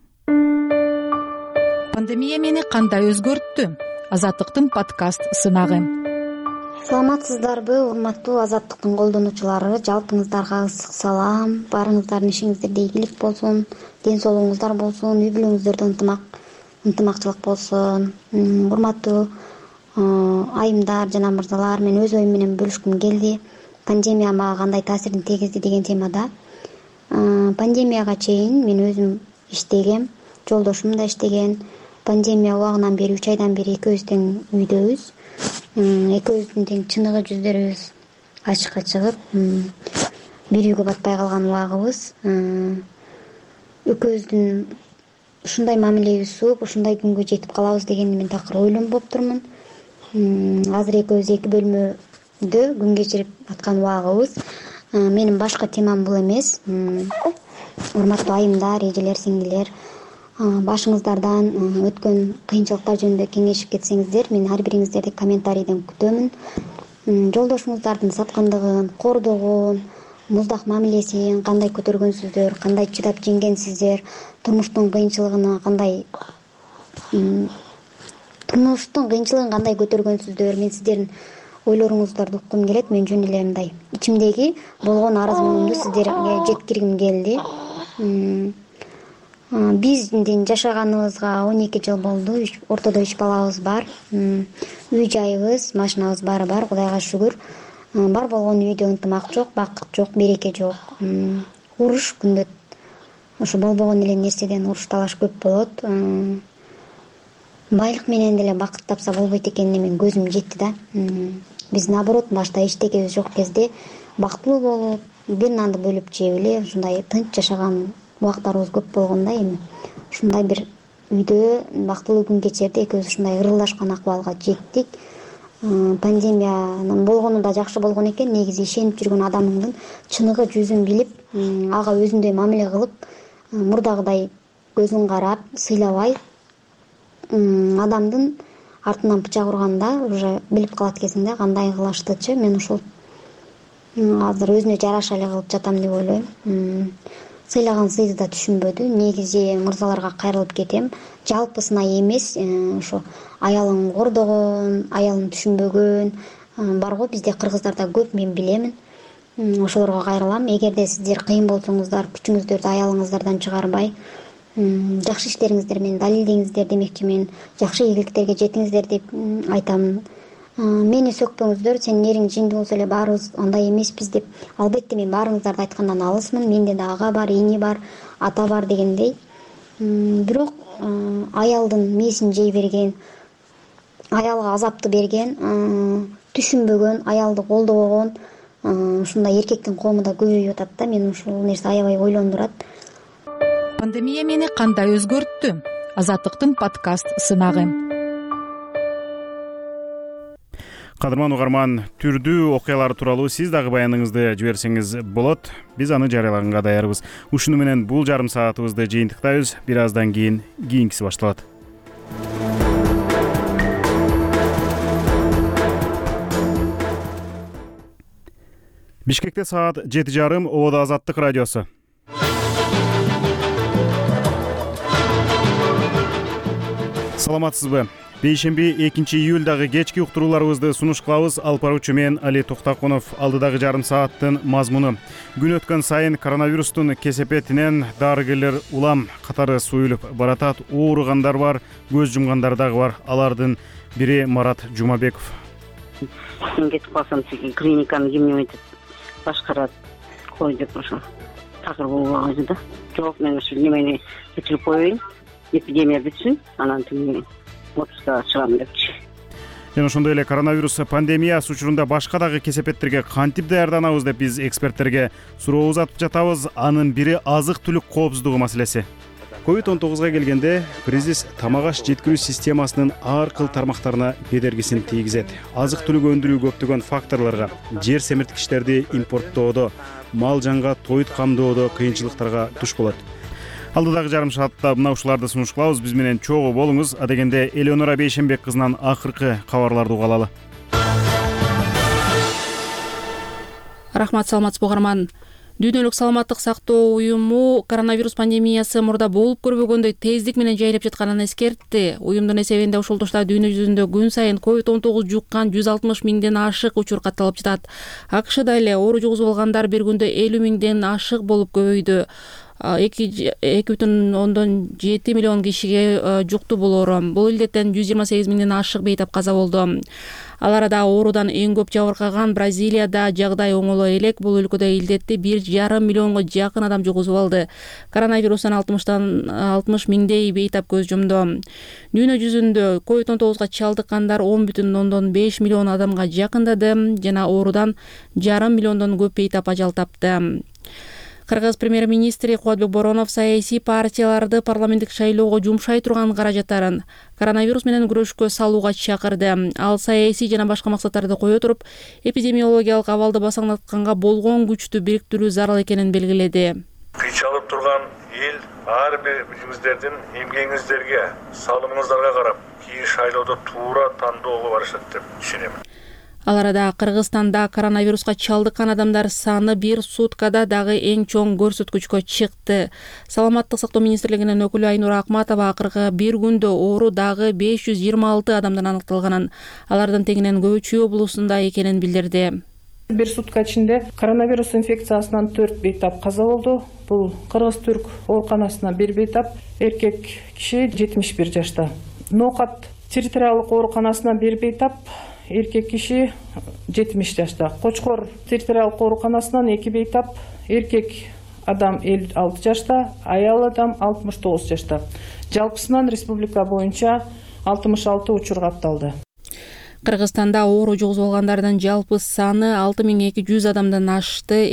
Пандемия мени кандай өзгөрттү? Азаттыктын подкаст сынагы.
Саламатсыздарбы, урматтуу Азаттыктын колдонуучулары? Жалпыңыздарга ысык салам. Барыңыздардын ишиңиздерде ийгилик болсун, ден соолугуңуздар болсун, үй бүлөңүздөрдө ынтымакчылык болсун. Урматтуу айымдар жана мырзалар, мен өз оюм менен бөлүшкүм келди. Пандемия мага кандай таасирин тийгизди деген темада. Пандемияга чейин мен өзүм иштегем, жолдошум да иштеген. Пандемия убагынан бери 3 айдан бери экөөбүз тең үйдөбүз. Экөөбүздүн тең чыныгы жүздөрүбүз ачыкка чыгып, бир үйгө батпай калган убагыбыз. Экөөбүздүн ушундай мамилебиз сууп, ушундай күнгө жетип калабыз дегенди мен такыр ойлонбоп турмун. Азыр экөөбүз 2 бөлмөдө күн кечирип аткан убагыбыз. Менин башка темам бул эмес. Урматтуу айымдар, эжелер, сиңдилер, башыңыздардан өткөн кыйынчылыктар жөнүндө кеңешип кетсеңиздер, мен ар бириңиздерди комментарийден күтөмүн. Жолдошуңуздардын саткандыгын, кордогун, муздак мамилесин кандай көтөргөнсүздөр, кандай чыдап жеңгенсиздер, турмуштун кыйынчылыгын кандай көтөргөнсүздөр, мен сиздердин ойлоруңуздарды уккум келет. Мен жөн эле мындай ичимдеги болгон арыз муңумду сиздерге жеткиргим келди. Биздин жашаганыбызга 12 жыл болду. Ортодо 3 балабыз бар. Үй жайыбыз, машинабыз баары бар, Кудайга шүгүр. Бар болгон үйдө ынтымак жок, бакыт жок, береке жок. Уруш күндө ошо болбогон эле нерседен уруш талаш көп болот. Байлык менен деле бакыт тапса болбойт экенине мен көзүм жетти да. Биз наоборот башта эчтекебиз жок кезде бактылуу болуп, бир нанды бөлүп жеп эле ушундай тынч жашаган убактарыбыз көп болгондо, эми ушундай бир үйдө бактылуу күн кечирди, экөөбүз ушундай ырылдашкан акыбалга жеттик. Пандемиянын болгону да жакшы болгон экен. Негизи ишенип жүргөн адамыңдын чыныгы жүзүн билип, ага өзүндөй мамиле кылып, мурдагыдай көзүн карап, сыйлабай, адамдын артынан бычак урганда уже билип калат экенсиң да кандай кылыштычы. Мен ушул азыр өзүнө жараша эле кылып жатам деп ойлойм. Сыйлаган сыйды да түшүнбөдү. Негизи мырзаларга кайрылып кетем. Жалпысына эмес, ошо аялын кордогон, аялын түшүнбөгөн бар го бизде кыргыздарда көп, мен билемин. Ошолорго кайрылам. Эгерде сиздер кыйын болсоңуздар, күчүңүздөрдү аялыңыздардан чыгарбай, жакшы иштериңиздер менен далилдеңиздер демекчимин. Жакшы ийгиликтерге жетиңиздер деп айтам. Мени сөкпөңүздөр, сенин эриң жинди болсо эле баарыбыз андай эмеспиз деп. Албетте мен баарыңыздарды айткандан алысмын. Менде да ага бар, эне бар, ата бар дегендей. Бирок аялдын мээсин жей берген, аялга азапты берген, түшүнбөгөн, аялды колдобогон ушундай эркектин коому да көбөйүп атат да. Мени ушул нерсе аябай ойлондурат.
Пандемия мени кандай өзгөрттү? Азаттыктын подкаст сынагы.
Кадырман угарман, түрдүү окуялар тууралуу сиз дагы баяныңызды жиберсеңиз болот. Биз аны жарыялаганга даярбыз. Ушуну менен бул жарым саатыбызды жыйынтыктайбыз. Бир аздан кийинкиси башталат. Бишкекте саат 7:30, Ободо Азаттык радиосу. Саламатсызбы? Бейшемби 2-июлдагы кечки уктурууларыбызды сунуш кылабыз. Алып баруучу мен Али Токтакунов. Алдыдагы жарым сааттын мазмуну: күн өткөн сайын коронавирустун кесепетинен дарыгерлер улам катары суюлуп баратат. Ооругандар бар, көз жумгандар дагы бар. Алардын бири Марат Жумабеков.
Мен кетип калсам, клиниканы ким башкарат, кой деп ошо такыр болуп да. Жок, мен ушу немени бүтүрүп коеюн, эпидемия бүтсүн, анан тиги отузда чыгам депчи.
Жана ошондой эле коронавирус пандемиясы учурунда башка дагы кесепеттерге кантип даярданабыз деп биз эксперттерге суроо узатып жатабыз. Анын бири азык-түлүк коопсуздугу маселеси. COVID-19 келгенде кризис тамак-аш жеткирүү системасынын ар кыл тармактарына бедергисин тийгизет. Азык-түлүк өндүрүү көптөгөн факторлорго, жер семирткичтерди импорттоодо, мал жанга тоют камдоодо кыйынчылыктарга туш болот. Алдыдагы жарым саатта мына ушуларды сунуш кылабыз. Биз менен чогуу болуңуз. Адегенде Элеонора Бейшембек кызынан акыркы кабарларды угалалы.
Рахмат, саламатсызбы угарман. Дүйнөлүк саламаттык сактоо уюму коронавирус пандемиясы мурда болуп көрбөгөндөй тездик менен жайылып жатканын эскертти. Уюмдун эсебинде ушул тушта дүйнө жүзүндө күн сайын COVID-19 жуккан 160 миңден ашык учур катталып жатат. АКШда эле оору жугузуп алгандар бир күндө 50 миңден ашык болуп көбөйдү. 2,7 миллион кишиге жукту бул оору. Бул илдеттен 128 миңден ашык бейтап каза болду. Ал арада оорудан эң көп жабыркаган Бразилияда жагдай оңолой элек. Бул өлкөдө илдетти 1,5 миллионго жакын адам жугузуп алды. Коронавирустан 60 миңдей бейтап көз жумду. Дүйнө жүзүндө COVID-19 чалдыккандар 10,5 миллион адамга жакындады жана оорудан 1,5 миллиондон көп бейтап ажал тапты. Кыргыз премьер-министри Кубатбек Боронов саясий партияларды парламенттик шайлоого жумшай турган каражаттарын коронавирус менен күрөшкө салууга чакырды. Ал саясий жана башка максаттарды кое туруп, эпидемиологиялык абалды басаңдатканга болгон күчтү бириктирүү зарыл экенин белгиледи.
Кыйчалып турган эл ар бириңиздердин эмгегиңиздерге, салымыңыздарга карап, кийин шайлоодо туура тандоого барышат деп ишенем.
Ал арада Кыргызстанда коронавируска чалдыккан адамдар саны бир суткада дагы эң чоң көрсөткүчкө чыкты. Саламаттык сактоо министрлигинин өкүлү Айнура Акматова акыркы бир күндө оору дагы 526 адамдан аныкталганын, алардын тегинен көбү Чүй облусунда экенин билдирди.
Бир сутка ичинде коронавирус инфекциясынан 4 бейтап каза болду. Бул Кыргыз-Түрк ооруканасына бир бейтап, эркек киши 71 жашта. Ноокат территориалдык ооруканасына бир бейтап, эркек киши 70 жашта. Кочкор территориалдык ооруканасынан 2 бейтап, эркек адам 56 жашта, аял адам 69 жашта. Жалпысынан республика боюнча 66 учур катталды.
Кыргызстанда оору жугузуп алгандардын жалпы саны 6200 адамдан ашты,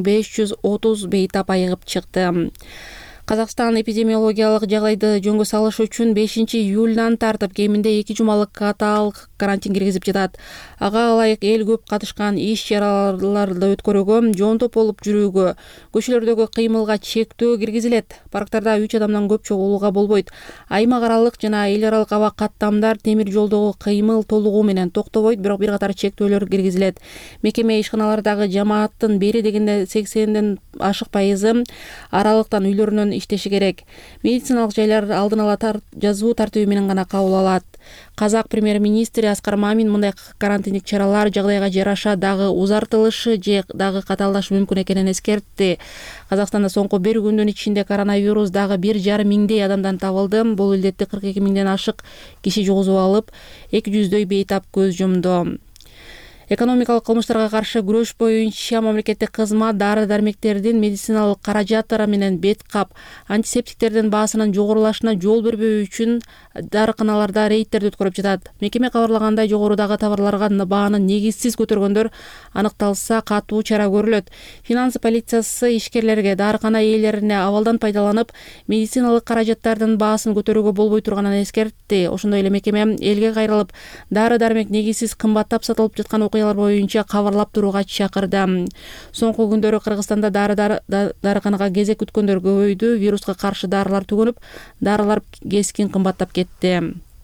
2530 бейтап айыгып чыкты. Казакстан эпидемиологиялык жагдайды жөнгө салыш үчүн 5-июлдан тартып кеминде 2 жумалык катаалык карантин киргизип жатат. Ага ылайык эл көп катышкан иш чараларды өткөрүүгө, жоонтоп болуп жүрүүгө, көчөлөрдөгү кыймылга чектөө киргизилет. Парктарда 3 адамдан көп чогулууга болбойт. Аймак аралык жана эл аралык аба каттамдар темир жолдогу кыймыл толугу менен токтобойт, бирок бир катар чектөөлөр киргизилет. Мекеме ишканалардагы жамааттын бери дегенде 80ден ашык пайызы аралыктан үйлөрүнөн иштеши керек. Медициналык жайлар алдын ала жазуу тартиби менен гана кабыл алат. Казак премьер-министри Аскар Мамин мындай карантиндик чаралар жагдайга жараша дагы узартылышы же дагы катаалдашы мүмкүн экенин эскертти. Казакстанда соңку бир күндүн ичинде коронавирус дагы 1,5 миңдей адамдан табылды. Бул илдетти 42 миңден ашык киши жугузуп алып, 200дөй бейтап көз жумду. экономикалык кылмыштарга каршы күрөш боюнча мамлекеттик кызмат дары дармектердин медициналык каражаттары менен бет кап антисептиктердин баасынын жогорулашына жол бербөө үчүн дарыканаларда рейдтерди өткөрүп жатат. Мекеме кабарлагандай, жогорудагы товарларга бааны негизсиз көтөргөндөр аныкталса катуу чара көрүлөт. Финансы полициясы ишкерлерге дарыкана ээлерине абалдан пайдаланып медициналык каражаттардын баасын көтөрүүгө болбой турганын эскертти. Ошондой эле мекеме элге кайрылып дары дармек негизсиз кымбаттап сатылып жаткан окуялар боюнча кабарлап турууга чакырды. Соңку күндөрү Кыргызстанда дарыканага кезек күткөндөр көбөйдү. Вируска каршы дарылар түгөнүп, дарылар кескин кымбаттап кетти.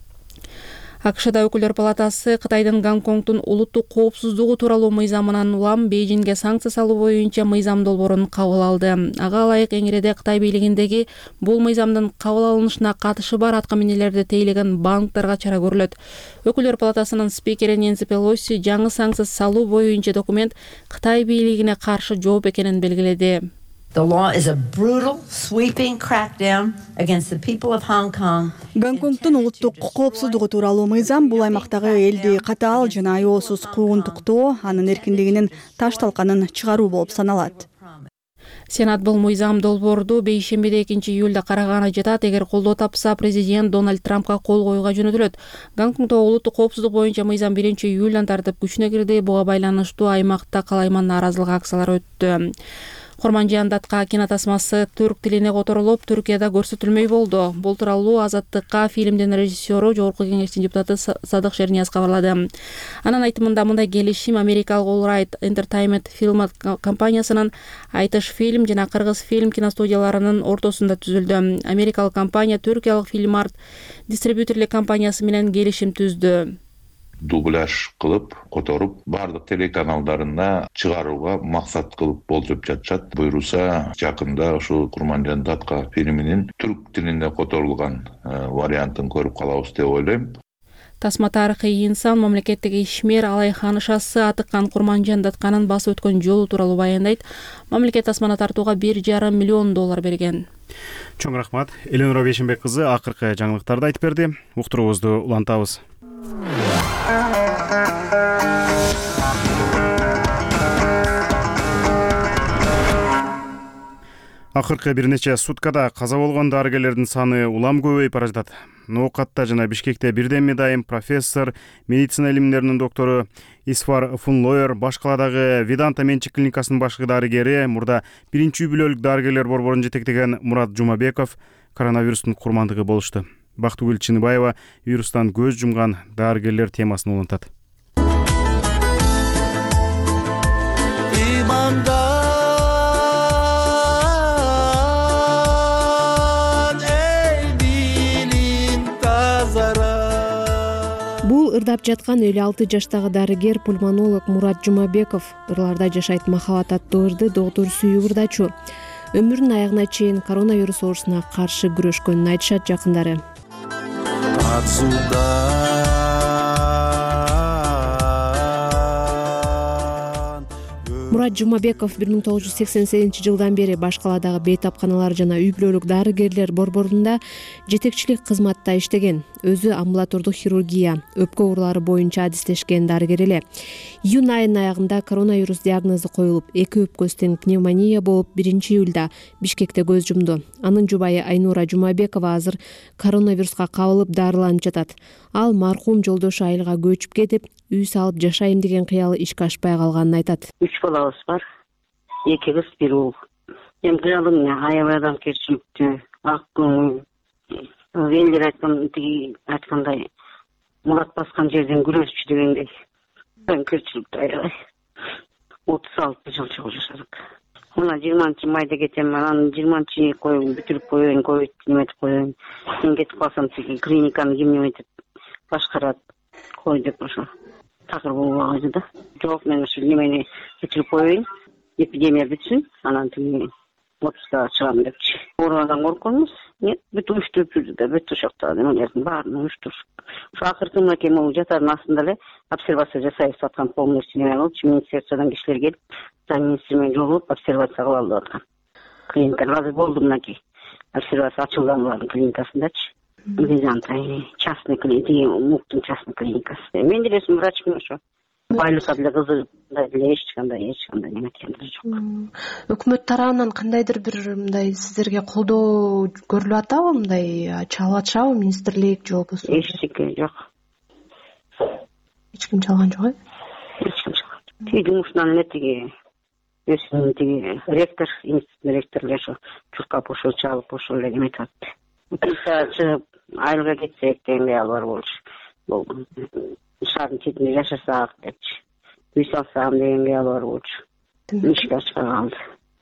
АКШда өкүлдөр палатасы Кытайдын Гонконгдун улуттук коопсуздугу тууралуу мыйзамынан улам Бейжиңге санкция салуу боюнча мыйзам долбоорун кабыл алды. Ага ылайык эңиреде Кытай бийлигиндеги бул мыйзамдын кабыл алынышына катышы бар атка минелерди тейлеген банктарга чара көрүлөт. Өкүлдөр палатасынын спикери Нэнси Пелоси жаңы санкция салуу боюнча документ Кытай бийлигине каршы жооп экенин белгиледи.
The law is a brutal, sweeping crackdown against the people of Hong Kong.
Гонконгдун улуттук коопсуздугу тууралуу мыйзам бул аймактагы элди катаал жана аеосуз куугунтуктоо, анын эркиндигинин таш талканын чыгаруу болуп саналат.
Сенат бул мыйзам долбоорду бейшембиде 2-июлда караганы жатат. Эгер колдоо тапса, президент Дональд Трампка кол коюуга жөнөтүлөт. Гонконгдо улуттук коопсуздук боюнча мыйзам 1-июлдан тартып күчүнө кирди. Буга байланыштуу аймакта калайман нааразылык акциялары өттү. Курманжан Датка кинотасмасы түрк тилине которулуп, Түркияда көрсөтүлмөй болду. Бул тууралуу Азаттыкка фильмдин режиссеру, Жогорку Кеңештин депутаты Садык Шернияз кабарлады. Анын айтымында мындай келишим Америкалык All Right Entertainment фильм компаниясынын Айтыш фильм жана Кыргыз фильм киностудияларынын ортосунда түзүлдү. Америкалык компания Түркиялык Фильмарт дистрибьюторлук компаниясы менен келишим түздү.
Дубляж кылып, которуп, бардык телеканалдарына чыгарууга максат кылып болжоп жатышат. Буйруса, жакында ушу Курманжан Датка фильминин түрк тилинде которулган вариантын көрүп калабыз деп ойлойм.
Тасма тарыхый инсан мамлекеттик ишмер Алайхан шасы атыккан Курманжан Датканын басып өткөн жолу тууралуу баяндайт. Мамлекет тасманы тартууга $1,5 миллион берген.
Чоң рахмат. Эленора Бейшембек кызы акыркы жаңылыктарды айтып берди. Уктуруубузду улантабыз. Акыркы бир нече суткада каза болгон дарыгерлердин саны улам көбөйүп бара жатат. Ноокатта жана Бишкекте бирден дайым профессор, медицина илимдеринин доктору Исфар Фунлойер, башкаладагы Виданта менчик клиникасынын башкы дарыгери, мурда 1-үй-бүлөлүк дарыгерлер борборун жетектеген Мурат Жумабеков коронавирустун курмандыгы болушту. Бактыгүл Чыныбаева вирустан көз жумган дарыгерлер темасын улантат.
Бул ырдап жаткан 56 жаштагы дарыгер пульмонолог Мурат Жумабеков. Ырларда жашайт махабат аттуу ырды доктор сүйүп ырдачу. Өмүрүнүн аягына чейин коронавирус оорусуна каршы күрөшкөнүн айтышат жакындары. Мурат Жумабеков 1988 бери башкаладагы бейтапканалар жана үй-бүлөлүк дарыгерлер борборунда жетекчилик кызматта иштеген. Өзү амбулатордук хирургия, өпкө оорулары боюнча адистешкен дарыгер эле. Июнь айынын аягында коронавирус диагнозу коюлуп, 2 өпкөсүнөн пневмония болуп, 1-июлда Бишкекте көз жумду. Анын жубайы Айнура Жумабекова азыр коронавируска кабылып дарыланып жатат. Ал маркум жолдошу айылга көчүп кетип, үй салып жашайм деген кыялы ишке ашпай калганын айтат.
3 балабыз бар. 2 кыз, 1 уул. Эми кыялым аябай адамгерчиликтүү, ак көңүл. Элдер айткандай Мурат баскан жерден күрөшчү дегендей. Адамгерчиликтүү аябай. 36 жыл чогуу жашадык. Мына 20-майда кетем, анан 20 коюп бүтүрүп коеюн, ковид неметип коеюн. Мен кетип калсам клиниканы ким неметип башкарат, кой деп ошо такыр болбогойду да. Жок, мен ушу немени бүтүрүп коеюн, эпидемия бүтсүн, анан отпускага чыгам депчи. Коронадан коркконбуз. Нет, бүт уюштуруп жүрдү да, бүт ошокто немелердин баарын уюштуруп. Ушу акыркы мынакей могу жатардын астында эле обсервация жасайбыз деп аткан полномочия неме болчу, министерстводон кишилер келип, министр менен жолугуп обсервация кылып алып аткан. Клиника азыр болду мынакей. Обсервация ачылган булардын клиникасындачы. Византа, частный клиника, МУКтун частный клиникасы. Мен деле врачмын ошо. байлыкка деле кызыгдай деле эч кандай неметкендер жок.
Өкмөт тарабынан кандайдыр бир мындай сиздерге колдоо көрүлүп атабы, мындай чалып атышабы министрлик же болбосо?
Эчтеке жок.
Эч ким чалган жок,
Эч ким чалган жок. Тиги жумушунан эле тиги өзүнүн тиги ректор, институттун ректору ошо чуркап ошол чалып ошол эле неметип атты. Чыгып айылга кетсек деген кыял бар болчу. Бул шаардын четинде жашасак депчи. Үй салсам деген кыял бар болчу. Ишке ачкан калды.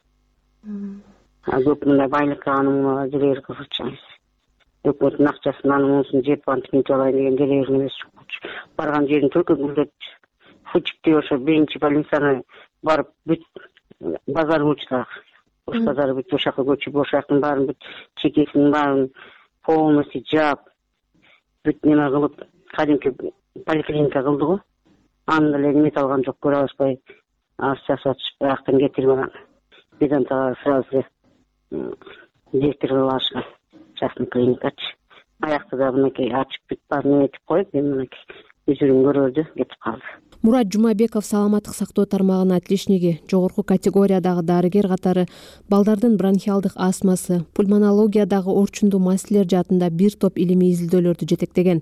Көп мындай байлыкка анын делегер кызыкчу. Өкмөттүн акчасын анын мунусун жеп антип алайын деген делегер эмес жок болчу. Барган жерин только гүлдөт. Фучикти ошо биринчи больницаны барып бүт базар болчу. Ош базары бүт ошакка көчүп, ошактын баарын бүт чекесинин баарын полностью жаап, бүт неме кылып, кадимки поликлиника кылды го. Аны деле немете алган жок, көрө алышпай жасап атышып, аяктан кетирип алган. Бизден тагы сразу директор кылып алышкан. Частный клиникачы. Аякты да мынакей ачып бүт баарын неметип коюп, эми мынакей үзүрүн көрөрдү, кетип калды.
Мурат Жумабеков саламаттык сактоо тармагынын отличниги, жогорку категориядагы дарыгер катары балдардын бронхиалдык астмасы, пульмонологиядагы орчундуу маселелер жаатында бир топ илимий изилдөөлөрдү жетектеген.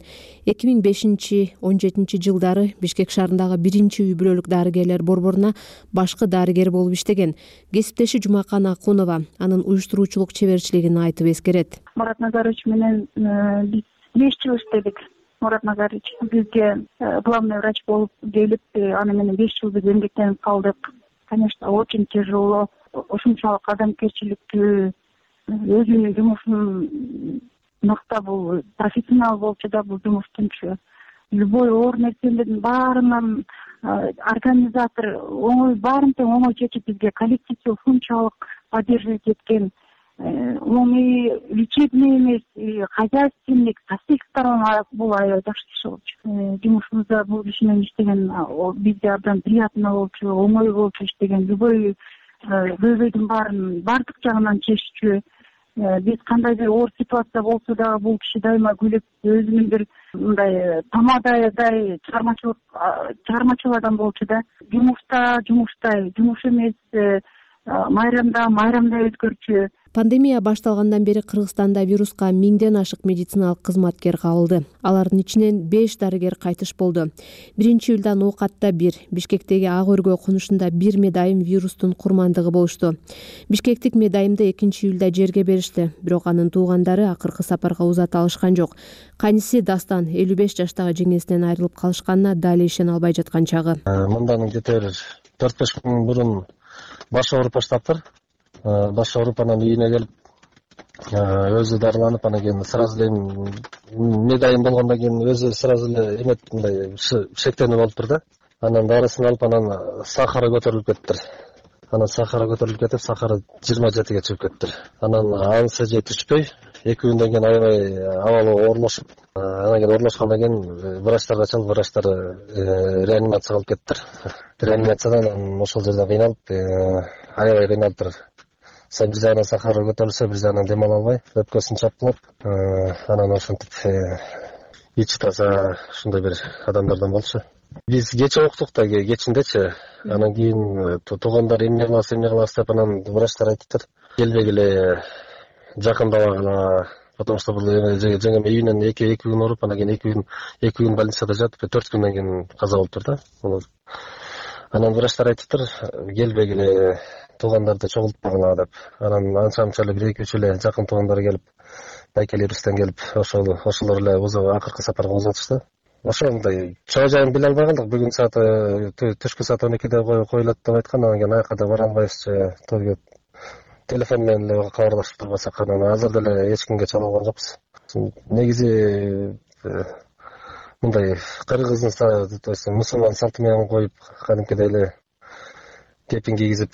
2005-17 жылдары Бишкек шаарындагы биринчи үй бүлөлүк дарыгерлер борборуна башкы дарыгер болуп иштеген. Кесиптеши Жумакан Акунова анын уюштуруучулук чеберчилигин айтып эскерет.
Мурат Назарович менен биз 5 жыл иштедик. Мурат Назарович бизге главный врач болуп келип, аны менен 5 жыл биз эмгектенип калдык. Конечно, очень тяжело. Ошончолук адамгерчиликтүү, өзүнүн жумушун мактап, бул профессионал болчу да бул жумуштунчу. Любой оор нерселердин баарынан организатор оңой, баарын тең оңой чечип бизге коллективди ушунчалык поддерживать эткен. Оңой лечебный эмес, хозяйственник, состав бул аябай жакшы киши болчу. Жумушубузда бул киши менен иштеген бизге абдан приятно болчу, оңой болчу иштеген. Любой көйгөйдүн баардык жагынан чеччү. Биз кандай бир оор ситуация болсо да бул киши дайыма күлүп, өзүнүн бир мындай тамададай чыгармачыл адам болчу да. Жумушта жумуштай, жумуш эмес, майрамда өткөрчү.
Пандемия башталгандан бери Кыргызстанда вируска 1000ден ашык медициналык кызматкер кабылды. Алардын ичинен 5 дарыгер кайтыш болду. 1-июлда Ноокатта 1, Бишкектеги Ак Өргө конушунда 1 медайым вирустун курмандыгы болушту. Бишкектик медайымды 2-июлда жерге беришти, бирок анын туугандары акыркы сапарга узата алышкан жок. Кайниси Дастан 55 жаштагы жеңесинен айрылып калышканына дали ишене албай жаткан чагы.
Мындан где-то 4-5 күн мурун баш ооруп баштаптыр. Баш ооруп анан үйүнө келип өзү дарыланып, анан кийин сразу эле медайым болгондон кийин өзү сразу эле эмет мындай шектенип алыптыр да. Анан дарысын алып, анан сахары көтөрүлүп кетиптир. Анан сахары көтөрүлүп кетип, сахары 27ге чыгып кетиптир. Анан анысы же түшпөй, 2 күндөн кийин аябай абалы оорлошуп, анан кийин оорлошкондон кийин врачтарга чалып, врачтар реанимацияга алып кеттир. Реанимациядан ошол жерде кыйналып, аябай кыйналыптыр. Бир жагынан сахары көтөрүлсө, бир жагынан дем ала албай, өпкөсүн чапкылап, анан ошентип ичи таза ушундай бир адамдардан болчу. Биз кече уктук да, кечиндечи. Анан кийин туугандар эмне кылабыз деп анан врачтар айтыптыр. Келбегиле, жакындабагыла, потому что бул жеңем үйүнөн 2 күн ооруп, анан кийин 2 күн больницада жатып, 4 күндөн кийин каза болуптур да. Анан врачтар айтыптыр, келбегиле, туугандарды чогултпагыла деп. Анан анча эле 1-2 эле жакын туугандар келип, Байкелибистен келип, ошолор эле акыркы сапарга узатышты. Ошондой чоо жайын биле албай калдык. Бүгүн сааты түшкү саат 12-де коюлат деп айткан, анан кийин аяка да бара албайбыз. Телефон менен эле кабарлашып турбасак, анан азыр деле эч кимге чала алган жокпуз. Негизи мындай кыргыздын, то есть мусулман салты менен коюп, кадимкидей эле кепин кийгизип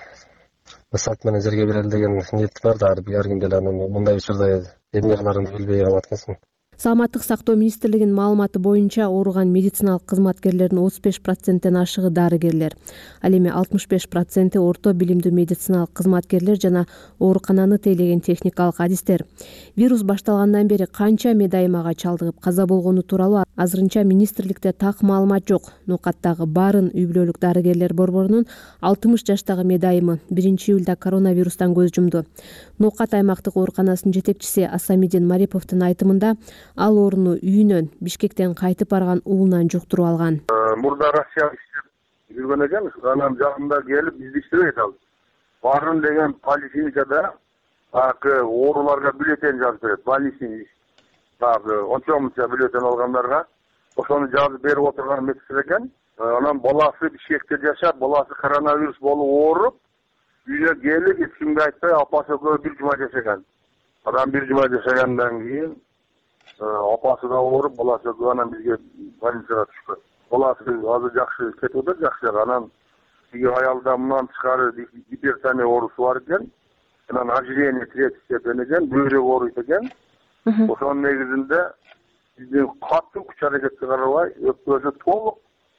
салт менен жерге берели деген ниет бар да, ар кимде эле анан мындай учурда эмне кыларыңды билбей калат экенсиң.
саламаттык сактоо министрлигинин маалыматы боюнча ооруган медициналык кызматкерлердин 35%тен ашыгы дарыгерлер, ал эми 65% орто билимдүү медициналык кызматкерлер жана оорукананы тейлеген техникалык адистер. Вирус башталгандан бери канча медайымага чалдыгып каза болгону тууралуу азырынча министрликте так маалымат жок. Ноокаттагы барын үй бүлөлүк дарыгерлер борборунун 60 жаштагы медайымы 1-июлда коронавирустан көз жумду. Ноокат аймактык ооруканасынын жетекчиси Асамидин Мариповдун айтымында ал ооруну үйүнөн Бишкектен кайтып барган уулунан жуктуруп алган.
Мурда Россияга иштеп жүргөн экенбиз. Анан жакында келип бизди иштебей калды. Барын деген поликлиникада ооруларга бюллетень жазып берет. Больничный ончо-мунча бюллетень алгандарга ошону жазып берип отурган медсестер экен. Анан баласы Бишкекте жашап, баласы коронавирус болуп ооруп, үйүнө келип эч кимге айтпай апасы экөө 1 жума жашаган. Анан 1 жума жашагандан кийин апасы да ооруп, баласы экөө анан бизге больницага түшкөн. Баласы азыр жакшы кетип атат, жакшы. Анан биги аялда мындан тышкары гипертония оорусу бар экен. Анан ожирение третий степень экен, бөйрөк ооруйт экен. Ошонун негизинде биздин катуу күч аракетти карабай, өпкөсү толук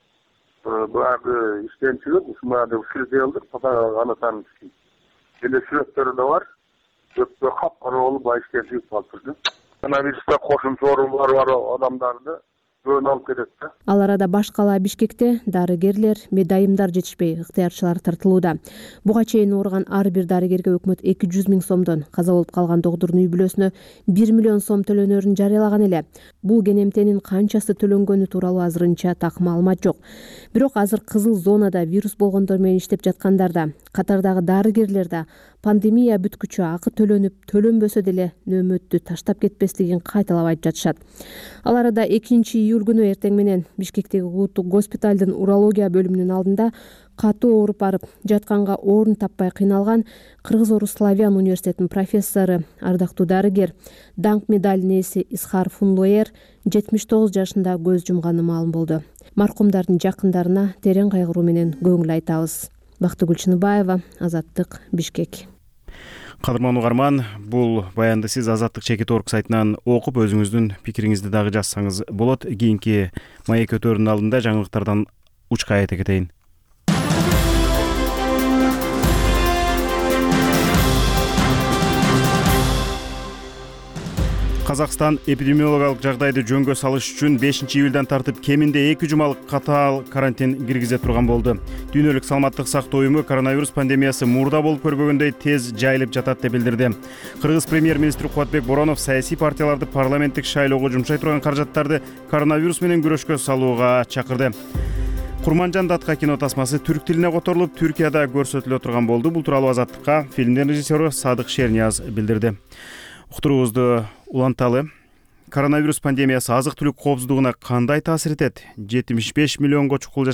баягы иштен чыгып, ушундай ушилдеп, анатан эле сүрөттөрү да бар. Өпкө капкара болуп, иштен чыгып калыптыр. Коронавируста кошумча оорулары бар адамдарды жөн алып кетет да.
Ал арада башкала Бишкекте дарыгерлер, медайымдар жетишпей ыктыярчылар тартылууда. Буга чейин ооруган ар бир дарыгерге өкмөт 200 000 сомдон, каза болуп калган доктурдун үй бүлөсүнө 1 миллион сом төлөнөрүн жарыялаган эле. Бул кенемтенин канчасы төлөнгөнү тууралуу азырынча так маалымат жок. Бирок азыр кызыл зонада вирус болгондор менен иштеп жаткандар да, катардагы дарыгерлер да пандемия бүткүчө акы төлөнүп, төлөнбөсө деле нөөмөттү таштап кетпестигин кайталап айтып жатышат. Ал арада 2-июль күнү эртең менен Бишкектеги улуттук госпиталдын урология бөлүмүнүн алдында катуу ооруп барып, жатканга орун таппай кыйналган Кыргыз-Орус Славян университетинин профессору, ардактуу дарыгер, даңк медалынын ээси Исхар Фунлоер 79 жашында көз жумганы маалым болду. Маркумдардын жакындарына терең кайгыруу менен көңүл айтабыз. Бактыгүл Чыныбаева, Азаттык, Бишкек.
Кадырман угарман, бул баянды сиз Азаттык Чекит.org сайтынан окуп, өзүңүздүн пикириңизди дагы жазсаңыз болот. Кийинки маек өтөрүнүн алдында жаңылыктардан учка айта кетейин. Казакстан эпидемиологиялык жагдайды жөнгө салыш үчүн 5-июлдан тартып кеминде 2 жумалык катаал карантин киргизе турган болду. Дүйнөлүк саламаттык сактоо уюму коронавирус пандемиясы мурда болуп көрбөгөндөй тез жайылып жатат деп билдирди. Кыргыз премьер-министри Кубатбек Боронов саясий партияларды парламенттик шайлоого жумшай турган каражаттарды коронавирус менен күрөшкө салууга чакырды. Курманжан Датка кино тасмасы түрк тилине которулуп, Түркияда көрсөтүлө турган болду. Бул тууралуу Азаттыкка фильмдин режиссеру Садык Шернияз билдирди. Уктуруубузду уланталы. Коронавирус пандемиясы азык-түлүк коопсуздугуна кандай таасир этет? 75 миллионго чукул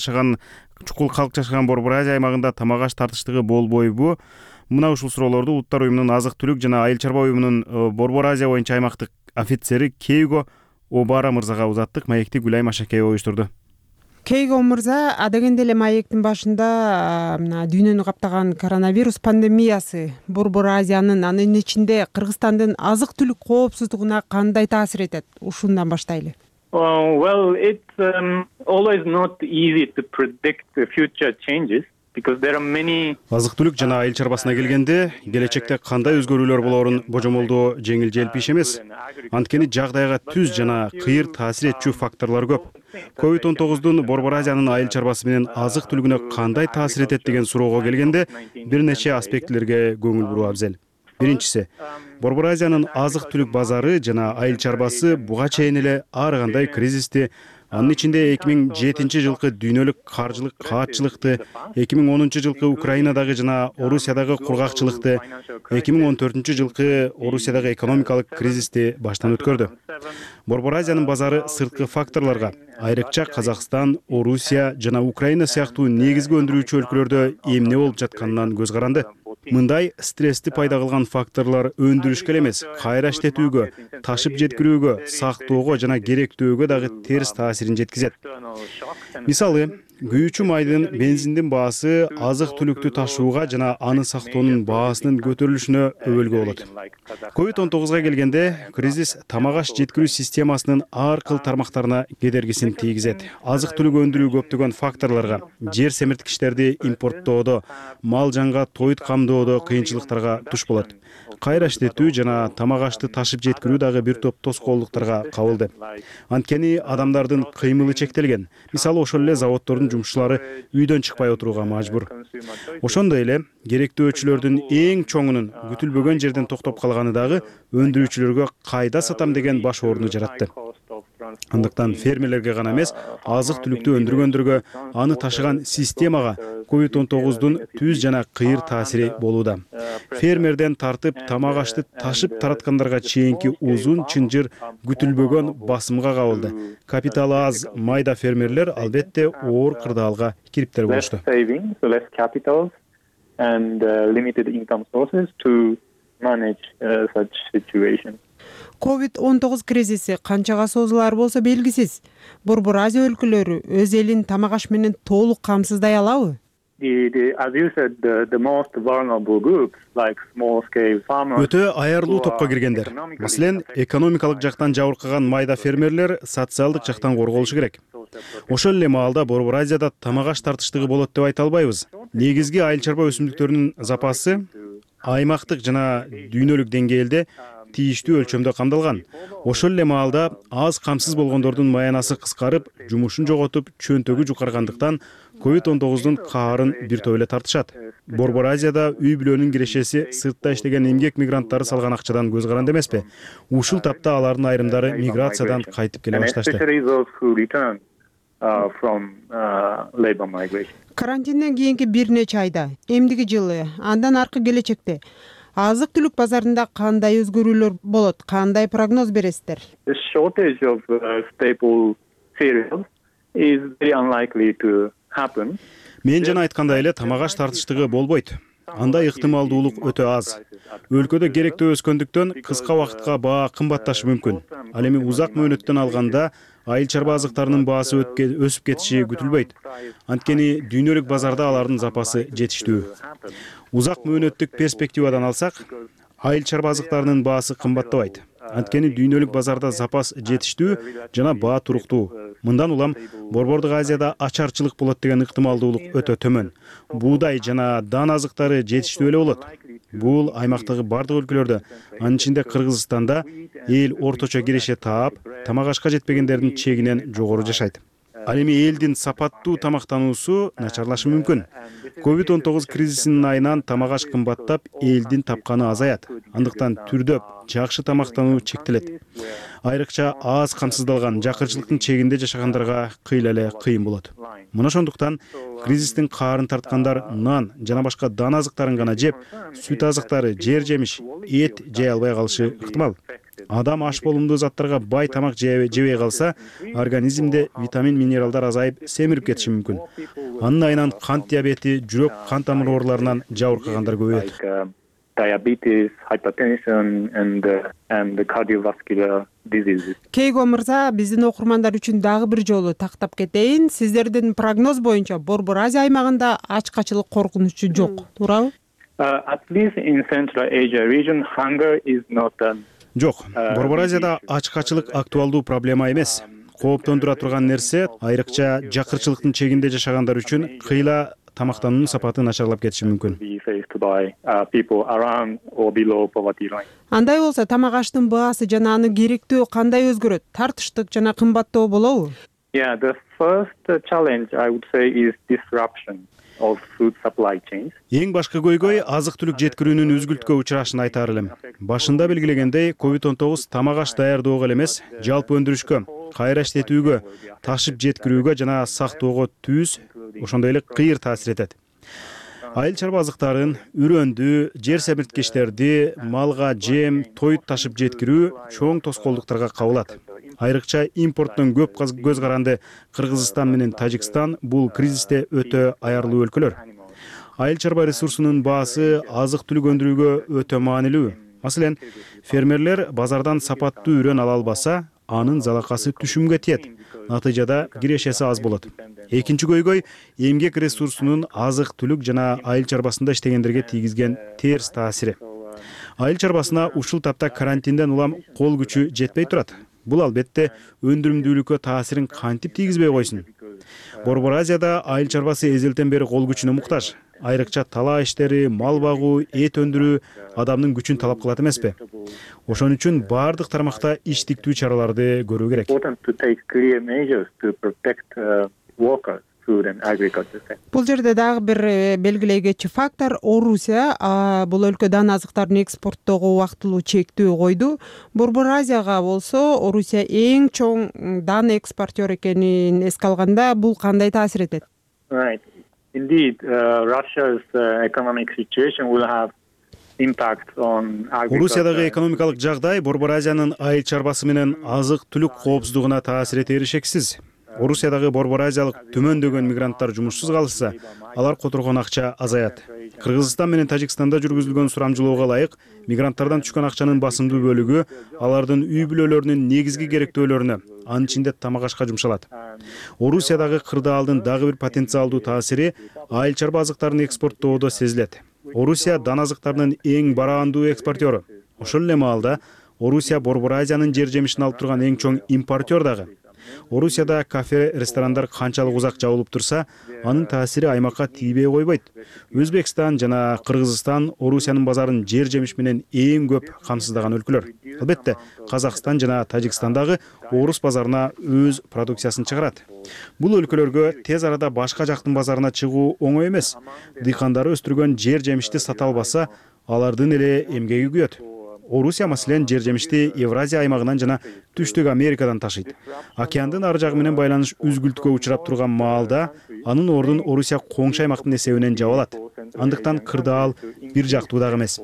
калк жашаган Борбор Азия аймагында тамак-аш тартыштыгы болбойбу? Мына ушул суроолорду Улуттар уюмунун азык-түлүк жана айыл чарба уюмунун Борбор Азия боюнча аймактык офицери Кейго Обара мырзага узаттык. Маекти Гүлай Машакеева уюштурду.
Кейго мырза, адегенде эле маектин башында дүйнөнү каптаган коронавирус пандемиясы Борбор Азиянын, анын ичинде Кыргызстандын азык-түлүк коопсуздугуна кандай таасир этет? Ушундан баштайлы.
Well, it's always not easy to predict the future changes.
Азык-түлүк жана айыл чарбасына келгенде, келечекте кандай өзгөрүүлөр болорун божомолдоо жеңил желпиш эмес. Анткени жагдайга түз жана кыйыр таасир этчү факторлор көп. COVID-19 Борбор Азиянын айыл чарбасы менен азык-түлүгүнө кандай таасир этет деген суроого келгенде, бир нече аспектилерге көңүл буруу абзел. Биринчиси, Борбор Азиянын азык-түлүк базары жана айыл чарбасы буга чейин эле ар кандай кризисти, анын ичинде 2007 жылкы дүйнөлүк каржылык каатчылыкты, 2010 жылкы Украинадагы жана Орусиядагы кургакчылыкты, 2014 жылкы Орусиядагы экономикалык кризисти баштан өткөрдү. Борбор Азиянын базары сырткы факторлорго, айрыкча Казакстан, Орусия жана Украина сыяктуу негизги өндүрүүчү өлкөлөрдө эмне болуп жатканынан көз каранды. Мындай стрессти пайда кылган факторлор өндүрүшкө эмес, кайра иштетүүгө, ташып жеткирүүгө, сактоого жана керектөөгө дагы терс таасирин жеткизет. Мисалы, күйүүчү майдын, бензиндин баасы азык түлүктү ташууга жана аны сактоонун баасынын көтөрүлүшүнө өбөлгө болот. COVID-19 келгенде кризис тамак аш жеткирүү системасынын ар кыл тармактарына кедергисин тийгизет. Азык түлүк өндүрүү көптөгөн факторлорго, жер семирткичтерди импорттоодо, мал жанга тоют камдоодо кыйынчылыктарга туш болот. Кайра иштетүү жана тамак ашты ташып жеткирүү дагы бир топ тоскоолдуктарга кабылды. Анткени адамдардын кыймылы чектелген. Мисалы, ошол эле заводдордун жумушчулары үйдөн чыкпай отурууга мажбур. Ошондой эле керектөөчүлөрдүн эң чоңунун күтүлбөгөн жерден токтоп калганы дагы өндүрүүчүлөргө кайда сатам деген баш ооруну жаратты. Андыктан фермерлерге гана эмес, азык түлүктү өндүргөндөргө, аны ташыган системага COVID-19дун түз жана кыйыр таасири болууда. Фермерден тартып тамак ашты ташып тараткандарга чейинки узун чынжыр күтүлбөгөн басымга кабылды. Капиталы аз майда фермерлер албетте оор кырдаалга кириптер болушту.
COVID-19 кризиси канчага созулар болсо белгисиз. Борбор Азия өлкөлөрү өз элин тамак аш менен толук камсыздай алабы?
Өтө аярлуу топко киргендер. Маселен, экономикалык жактан жабыркаган майда фермерлер социалдык жактан корголушу керек. Ошол эле маалда Борбор Азияда тамак аш тартыштыгы болот деп айта албайбыз. Негизги айыл чарба өсүмдүктөрүнүн запасы аймактык жана дүйнөлүк деңгээлде тийиштүү өлчөмдө камдалган. Ошол эле маалда аз камсыз болгондордун маянасы кыскарып, жумушун жоготуп, чөнтөгү жукаргандыктан COVID-19дун каарын бир топ эле тартышат. Борбор Азияда үй бүлөнүн кирешеси сыртта иштеген эмгек мигранттары салган акчадан көз каранды эмеспи? Ушул тапта алардын айрымдары миграциядан кайтып келе башташты.
Карантинден кийинки бир нече айда, эмдиги жылы, андан аркы келечекте азык түлүк базарында кандай өзгөрүүлөр болот? Кандай прогноз бересиздер?
Мен жана айткандай эле тамак аш тартыштыгы болбойт. Андай ыктымалдуулук өтө аз. Өлкөдө керектөө өскөндүктөн кыска убакытка баа кымбатташы мүмкүн. Ал эми узак мөөнөттөн алганда айыл чарба азыктарынын баасы өсүп кетиши күтүлбөйт. Анткени дүйнөлүк базарда алардын запасы жетиштүү. Узак мөөнөттүк перспективадан алсак, айыл чарба азыктарынын баасы кымбаттабайт. Анткени дүйнөлүк базарда запас жетиштүү жана баа туруктуу. Мындан улам Борбордук Азияда ачарчылык болот деген ыктымалдуулук өтө төмөн. Буудай жана дан азыктары жетиштүү эле болот. Бул аймактагы бардык өлкөлөрдө, анын ичинде Кыргызстанда эл орточо киреше таап, тамак ашка жетпегендердин чегинен жогору жашайт. Ал эми элдин сапаттуу тамактануусу начарлашы мүмкүн. COVID-19 кризисинин айынан тамак аш кымбаттап, элдин тапканы азаят. Андыктан түрдөп, жакшы тамактануу чектелет. Айрыкча аз камсыздалган, жакырчылыктын чегинде жашагандарга кыйла эле кыйын болот. Мына ошондуктан кризистин каарын тарткандар нан жана башка дан азыктарын гана жеп, сүт азыктары, жер жемиш, эт жей албай калышы ыктымал. Адам аш болумдуу заттарга бай тамак жебей калса, организмде витамин, минералдар азайып, семирип кетиши мүмкүн. Анын айынан кант диабети, жүрөк, кан тамыр ооруларынан жабыркагандар көбөйөт.
Кейго мырза, биздин окурмандар үчүн дагы бир жолу тактап кетейин. Сиздердин прогноз боюнча Борбор Азия аймагында ачкачылык коркунучу жок, туурабы?
Жок, Борбор Азияда ачкачылык актуалдуу проблема эмес. Кооптондура турган нерсе айрыкча жакырчылыктын чегинде жашагандар үчүн кыйла тамактануунун сапаты начарлап кетиши мүмкүн.
Андай болсо тамак аштын баасы жана аны керектөө кандай өзгөрөт? Тартыштык жана кымбаттоо болобу?
Эң башкы көйгөй азык түлүк жеткирүүнүн үзгүлткө учурашын айтаар элем. Башында белгилегендей, COVID-19 тамак аш даярдоого эле эмес, жалпы өндүрүшкө, кайра иштетүүгө, ташып жеткирүүгө жана сактоого түз, ошондой эле кыйыр таасир этет. Айыл чарба азыктарын, үрөндү, жер семирткичтерди, малга жем, тоют ташып жеткирүү чоң тоскоолдуктарга кабылат. Айрыкча импорттон көп көз каранды Кыргызстан менен Тажикстан бул кризисте өтө аярлуу өлкөлөр. Айыл чарба ресурсунун баасы азык түлүк өндүрүүгө өтө маанилүү. Маселен, фермерлер базардан сапаттуу үрөн ала албаса, анын залакасы түшүмгө тиет. Натыйжада кирешеси аз болот. Экинчи көйгөй эмгек ресурсунун азык түлүк жана айыл чарбасында иштегендерге тийгизген терс таасири. Айыл чарбасына ушул тапта карантинден улам кол күчү жетпей турат. Бул албетте өндүрүмдүүлүккө таасирин кантип тийгизбей койсун. Борбор Азияда айыл чарбасы эзелтен бери кол күчүнө муктаж. Айрыкча талаа иштери, мал багуу, эт өндүрүү адамдын күчүн талап кылат эмеспи? Ошон үчүн бардык тармакта иштиктүү чараларды көрүү керек.
Бул жерде дагы бир белгилей кетчү фактор, Орусия бул өлкөдөн азыктардын экспорттоого убактылуу чектөө койду. Борбор Азияга болсо Орусия эң чоң дан экспортер экенин эске алганда бул кандай таасир этет?
Right. Indeed, Russia's economic situation will have impact on agriculture.
Орусиядагы экономикалык жагдай Борбор Азиянын айыл чарбасы менен азык түлүк коопсуздугуна таасир этери шексиз. Орусиядагы Борбор Азиялык төмөндөгөн мигранттар жумушсуз калышса, алар которгон акча азаят. Кыргызстан менен Тажикстанда жүргүзүлгөн сурамжылоого ылайык, мигранттардан түшкөн акчанын басымдуу бөлүгү алардын үй бүлөлөрүнүн негизги керектөөлөрүнө, анын ичинде тамак ашка жумшалат. Орусиядагы кырдаалдын дагы бир потенциалдуу таасири айыл чарба азыктарын экспорттоодо сезилет. Орусия дан азыктарынын эң бараандуу экспортеру. Ошол эле маалда Орусия Борбор Азиянын жер жемишин алып турган эң чоң импортер дагы. Орусияда кафе, ресторандар канчалык узак жабылып турса, анын таасири аймакка тийбей койбойт. Өзбекстан жана Кыргызстан Орусиянын базарын жер жемиш менен эң көп камсыздаган өлкөлөр. Албетте, Казакстан жана Тажикстан дагы орус базарына өз продукциясын чыгарат. Бул өлкөлөргө тез арада башка жактын базарына чыгуу оңой эмес. Дыйкандары өстүргөн жер жемишти сата албаса, алардын эле эмгеги күйөт. Орусия маселен жер жемишти Евразия аймагынан жана Түштүк Америкадан ташыйт. Океандын ары жагы менен байланыш үзгүлтүккө учурап турган маалда анын ордун Орусия коңшу аймактын эсебинен жаап алат. Андыктан кырдаал бир жактуу дагы эмес.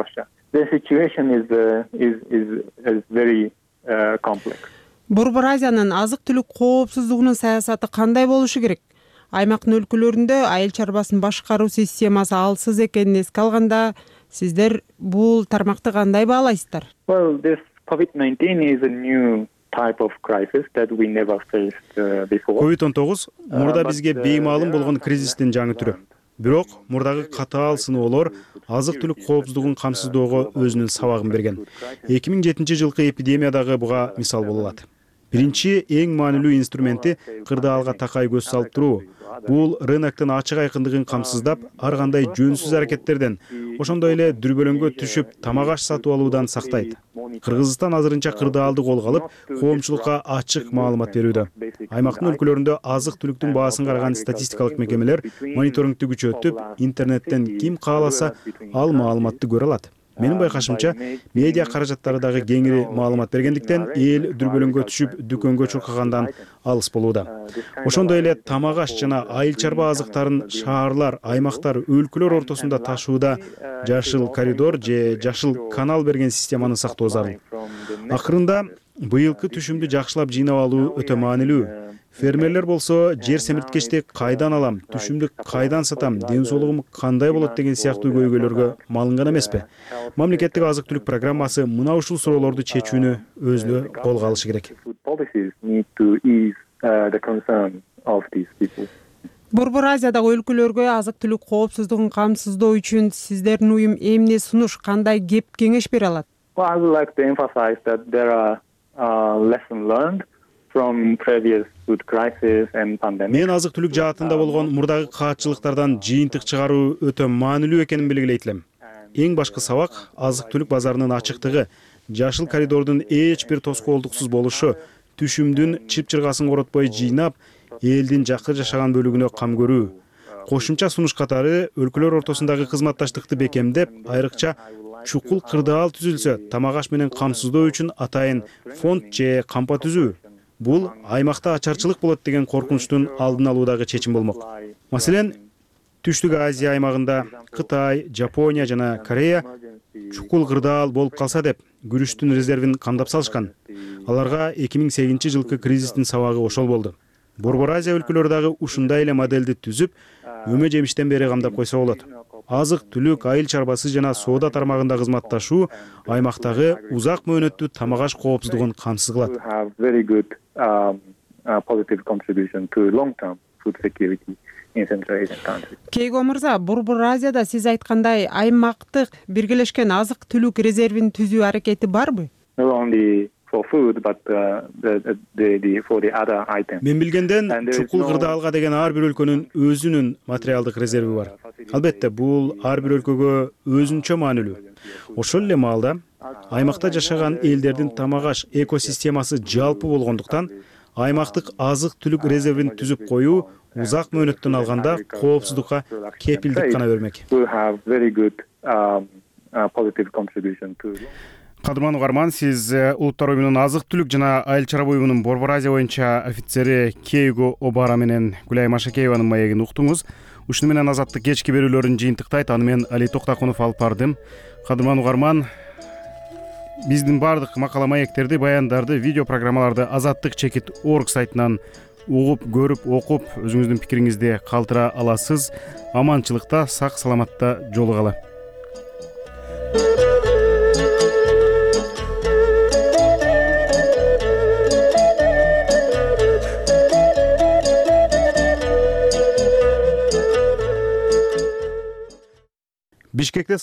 Борбор Азиянын азык түлүк коопсуздугунун саясаты кандай болушу керек? Аймактын өлкөлөрүндө айыл чарбасын башкаруу системасы алсыз экенин эске алганда, сиздер бул тармакты кандай баалайсыздар?
Well, this COVID-19 is a new type of crisis that we never faced before.
COVID-19 мурда бизге беймаалым болгон кризистин жаңы түрү. Бирок мурдагы катаал сыноолор азык түлүк коопсуздугун камсыздоого өзүнүн сабагын берген. 2007 жылкы эпидемия дагы буга мисал боло алат. Биринчи эң маанилүү инструменти кырдаалга такай көз салып туруу. Бул рыноктун ачык айкындыгын камсыздап, ар кандай жөнсүз аракеттерден, ошондой эле дүрбөлөңгө түшүп, тамак аш сатып алуудан сактайт. Кыргызстан азырынча кырдаалды колго алып, коомчулукка ачык маалымат берүүдө. Аймактын өлкөлөрүндө азык түлүктүн баасын караган статистикалык мекемелер мониторингди күчөтүп, интернеттен ким кааласа ал маалыматты көрө алат. Менин байкашымча, медиа каражаттары дагы кеңири маалымат бергендиктен эл дүрбөлөңгө түшүп, дүкөнгө чуркагандан алыс болууда. Ошондой эле тамак аш жана айыл чарба азыктарын шаарлар, аймактар, өлкөлөр ортосунда ташууда жашыл коридор же жашыл канал берген системаны сактоо зарыл. Акырында быйылкы түшүмдү жакшылап жыйнап алуу өтө маанилүү. Фермерлер болсо жер семирткечти кайдан алам, түшүмдү кайдан сатам, ден соолугум кандай болот деген сыяктуу көйгөйлөргө малынган эмеспи? Мамлекеттик азык түлүк программасы мына ушул суроолорду чечүүнү өзүнө колго алышы керек.
Борбор Азиядагы өлкөлөргө азык түлүк коопсуздугун камсыздоо үчүн сиздердин уюм эмне сунуш, кандай кеп кеңеш бере алат?
I would like to emphasize that there are lessons learned from previous food crisis and pandemic.
Мен азык түлүк жаатында болгон мурдагы каатчылыктардан жыйынтык чыгаруу өтө маанилүү экенин белгилейт элем. Эң башкы сабак азык түлүк базарынын ачыктыгы, жашыл коридордун эч бир тоскоолдуксуз болушу, түшүмдүн чып-чыргасын коротпой жыйнап, элдин жакыр жашаган бөлүгүнө кам көрүү. Кошумча сунуш катары өлкөлөр ортосундагы кызматташтыкты бекемдеп, айрыкча чукул кырдаал түзүлсө, тамак аш менен камсыздоо үчүн атайын фонд же кампа түзүү. Бул аймакта ачарчылык болот деген коркунучтун алдын алуудагы чечим болмок. Маселен, Түштүк Азия аймагында Кытай, Жапония жана Корея чукул кырдаал болуп калса деп күрүчтүн резервин камдап салышкан. Аларга 2008 жылкы кризистин сабагы ошол болду. Борбор Азия өлкөлөрү дагы ушундай эле модельди түзүп, өмө жемиштен бери камдап койсо болот. Азык түлүк, айыл чарбасы жана соода тармагында кызматташуу аймактагы узак мөөнөттүү тамак аш коопсуздугун камсыз кылат.
food security in Central Asian countries.
Кейго мырза, Борбор Азияда сиз айткандай аймактык биргелешкен азык түлүк резервин түзүү аракети барбы?
Not only for food, but for the other items.
Мен билгенден чукул кырдаалга деген ар бир өлкөнүн өзүнүн материалдык резерви бар. Албетте, бул ар бир өлкөгө өзүнчө маанилүү. Ошол эле маалда аймакта жашаган элдердин тамак аш экосистемасы жалпы болгондуктан аймактык азык түлүк резервин түзүп коюу узак мөөнөттөн алганда коопсуздукка кепилдик гана бермек. Кадырман Угарман, сиз Улуттар уюмунун азык түлүк жана айыл чарба уюмунун Борбор Азия боюнча офицери Кейго Обара менен Гүлай Машакееванын маегин уктуңуз. Ушуну менен азаттык кечки берүүлөрүн жыйынтыктайт. Аны мен Али Токтакунов алып бардым. Кадырман Угарман, биздин бардык макала маектерди, баяндарды, видео программаларды azattik.org сайтынан угуп, көрүп, окуп, өзүңүздүн пикириңизди калтыра аласыз. Аманчылыкта, сак саламатта жолугалы. Бишкекте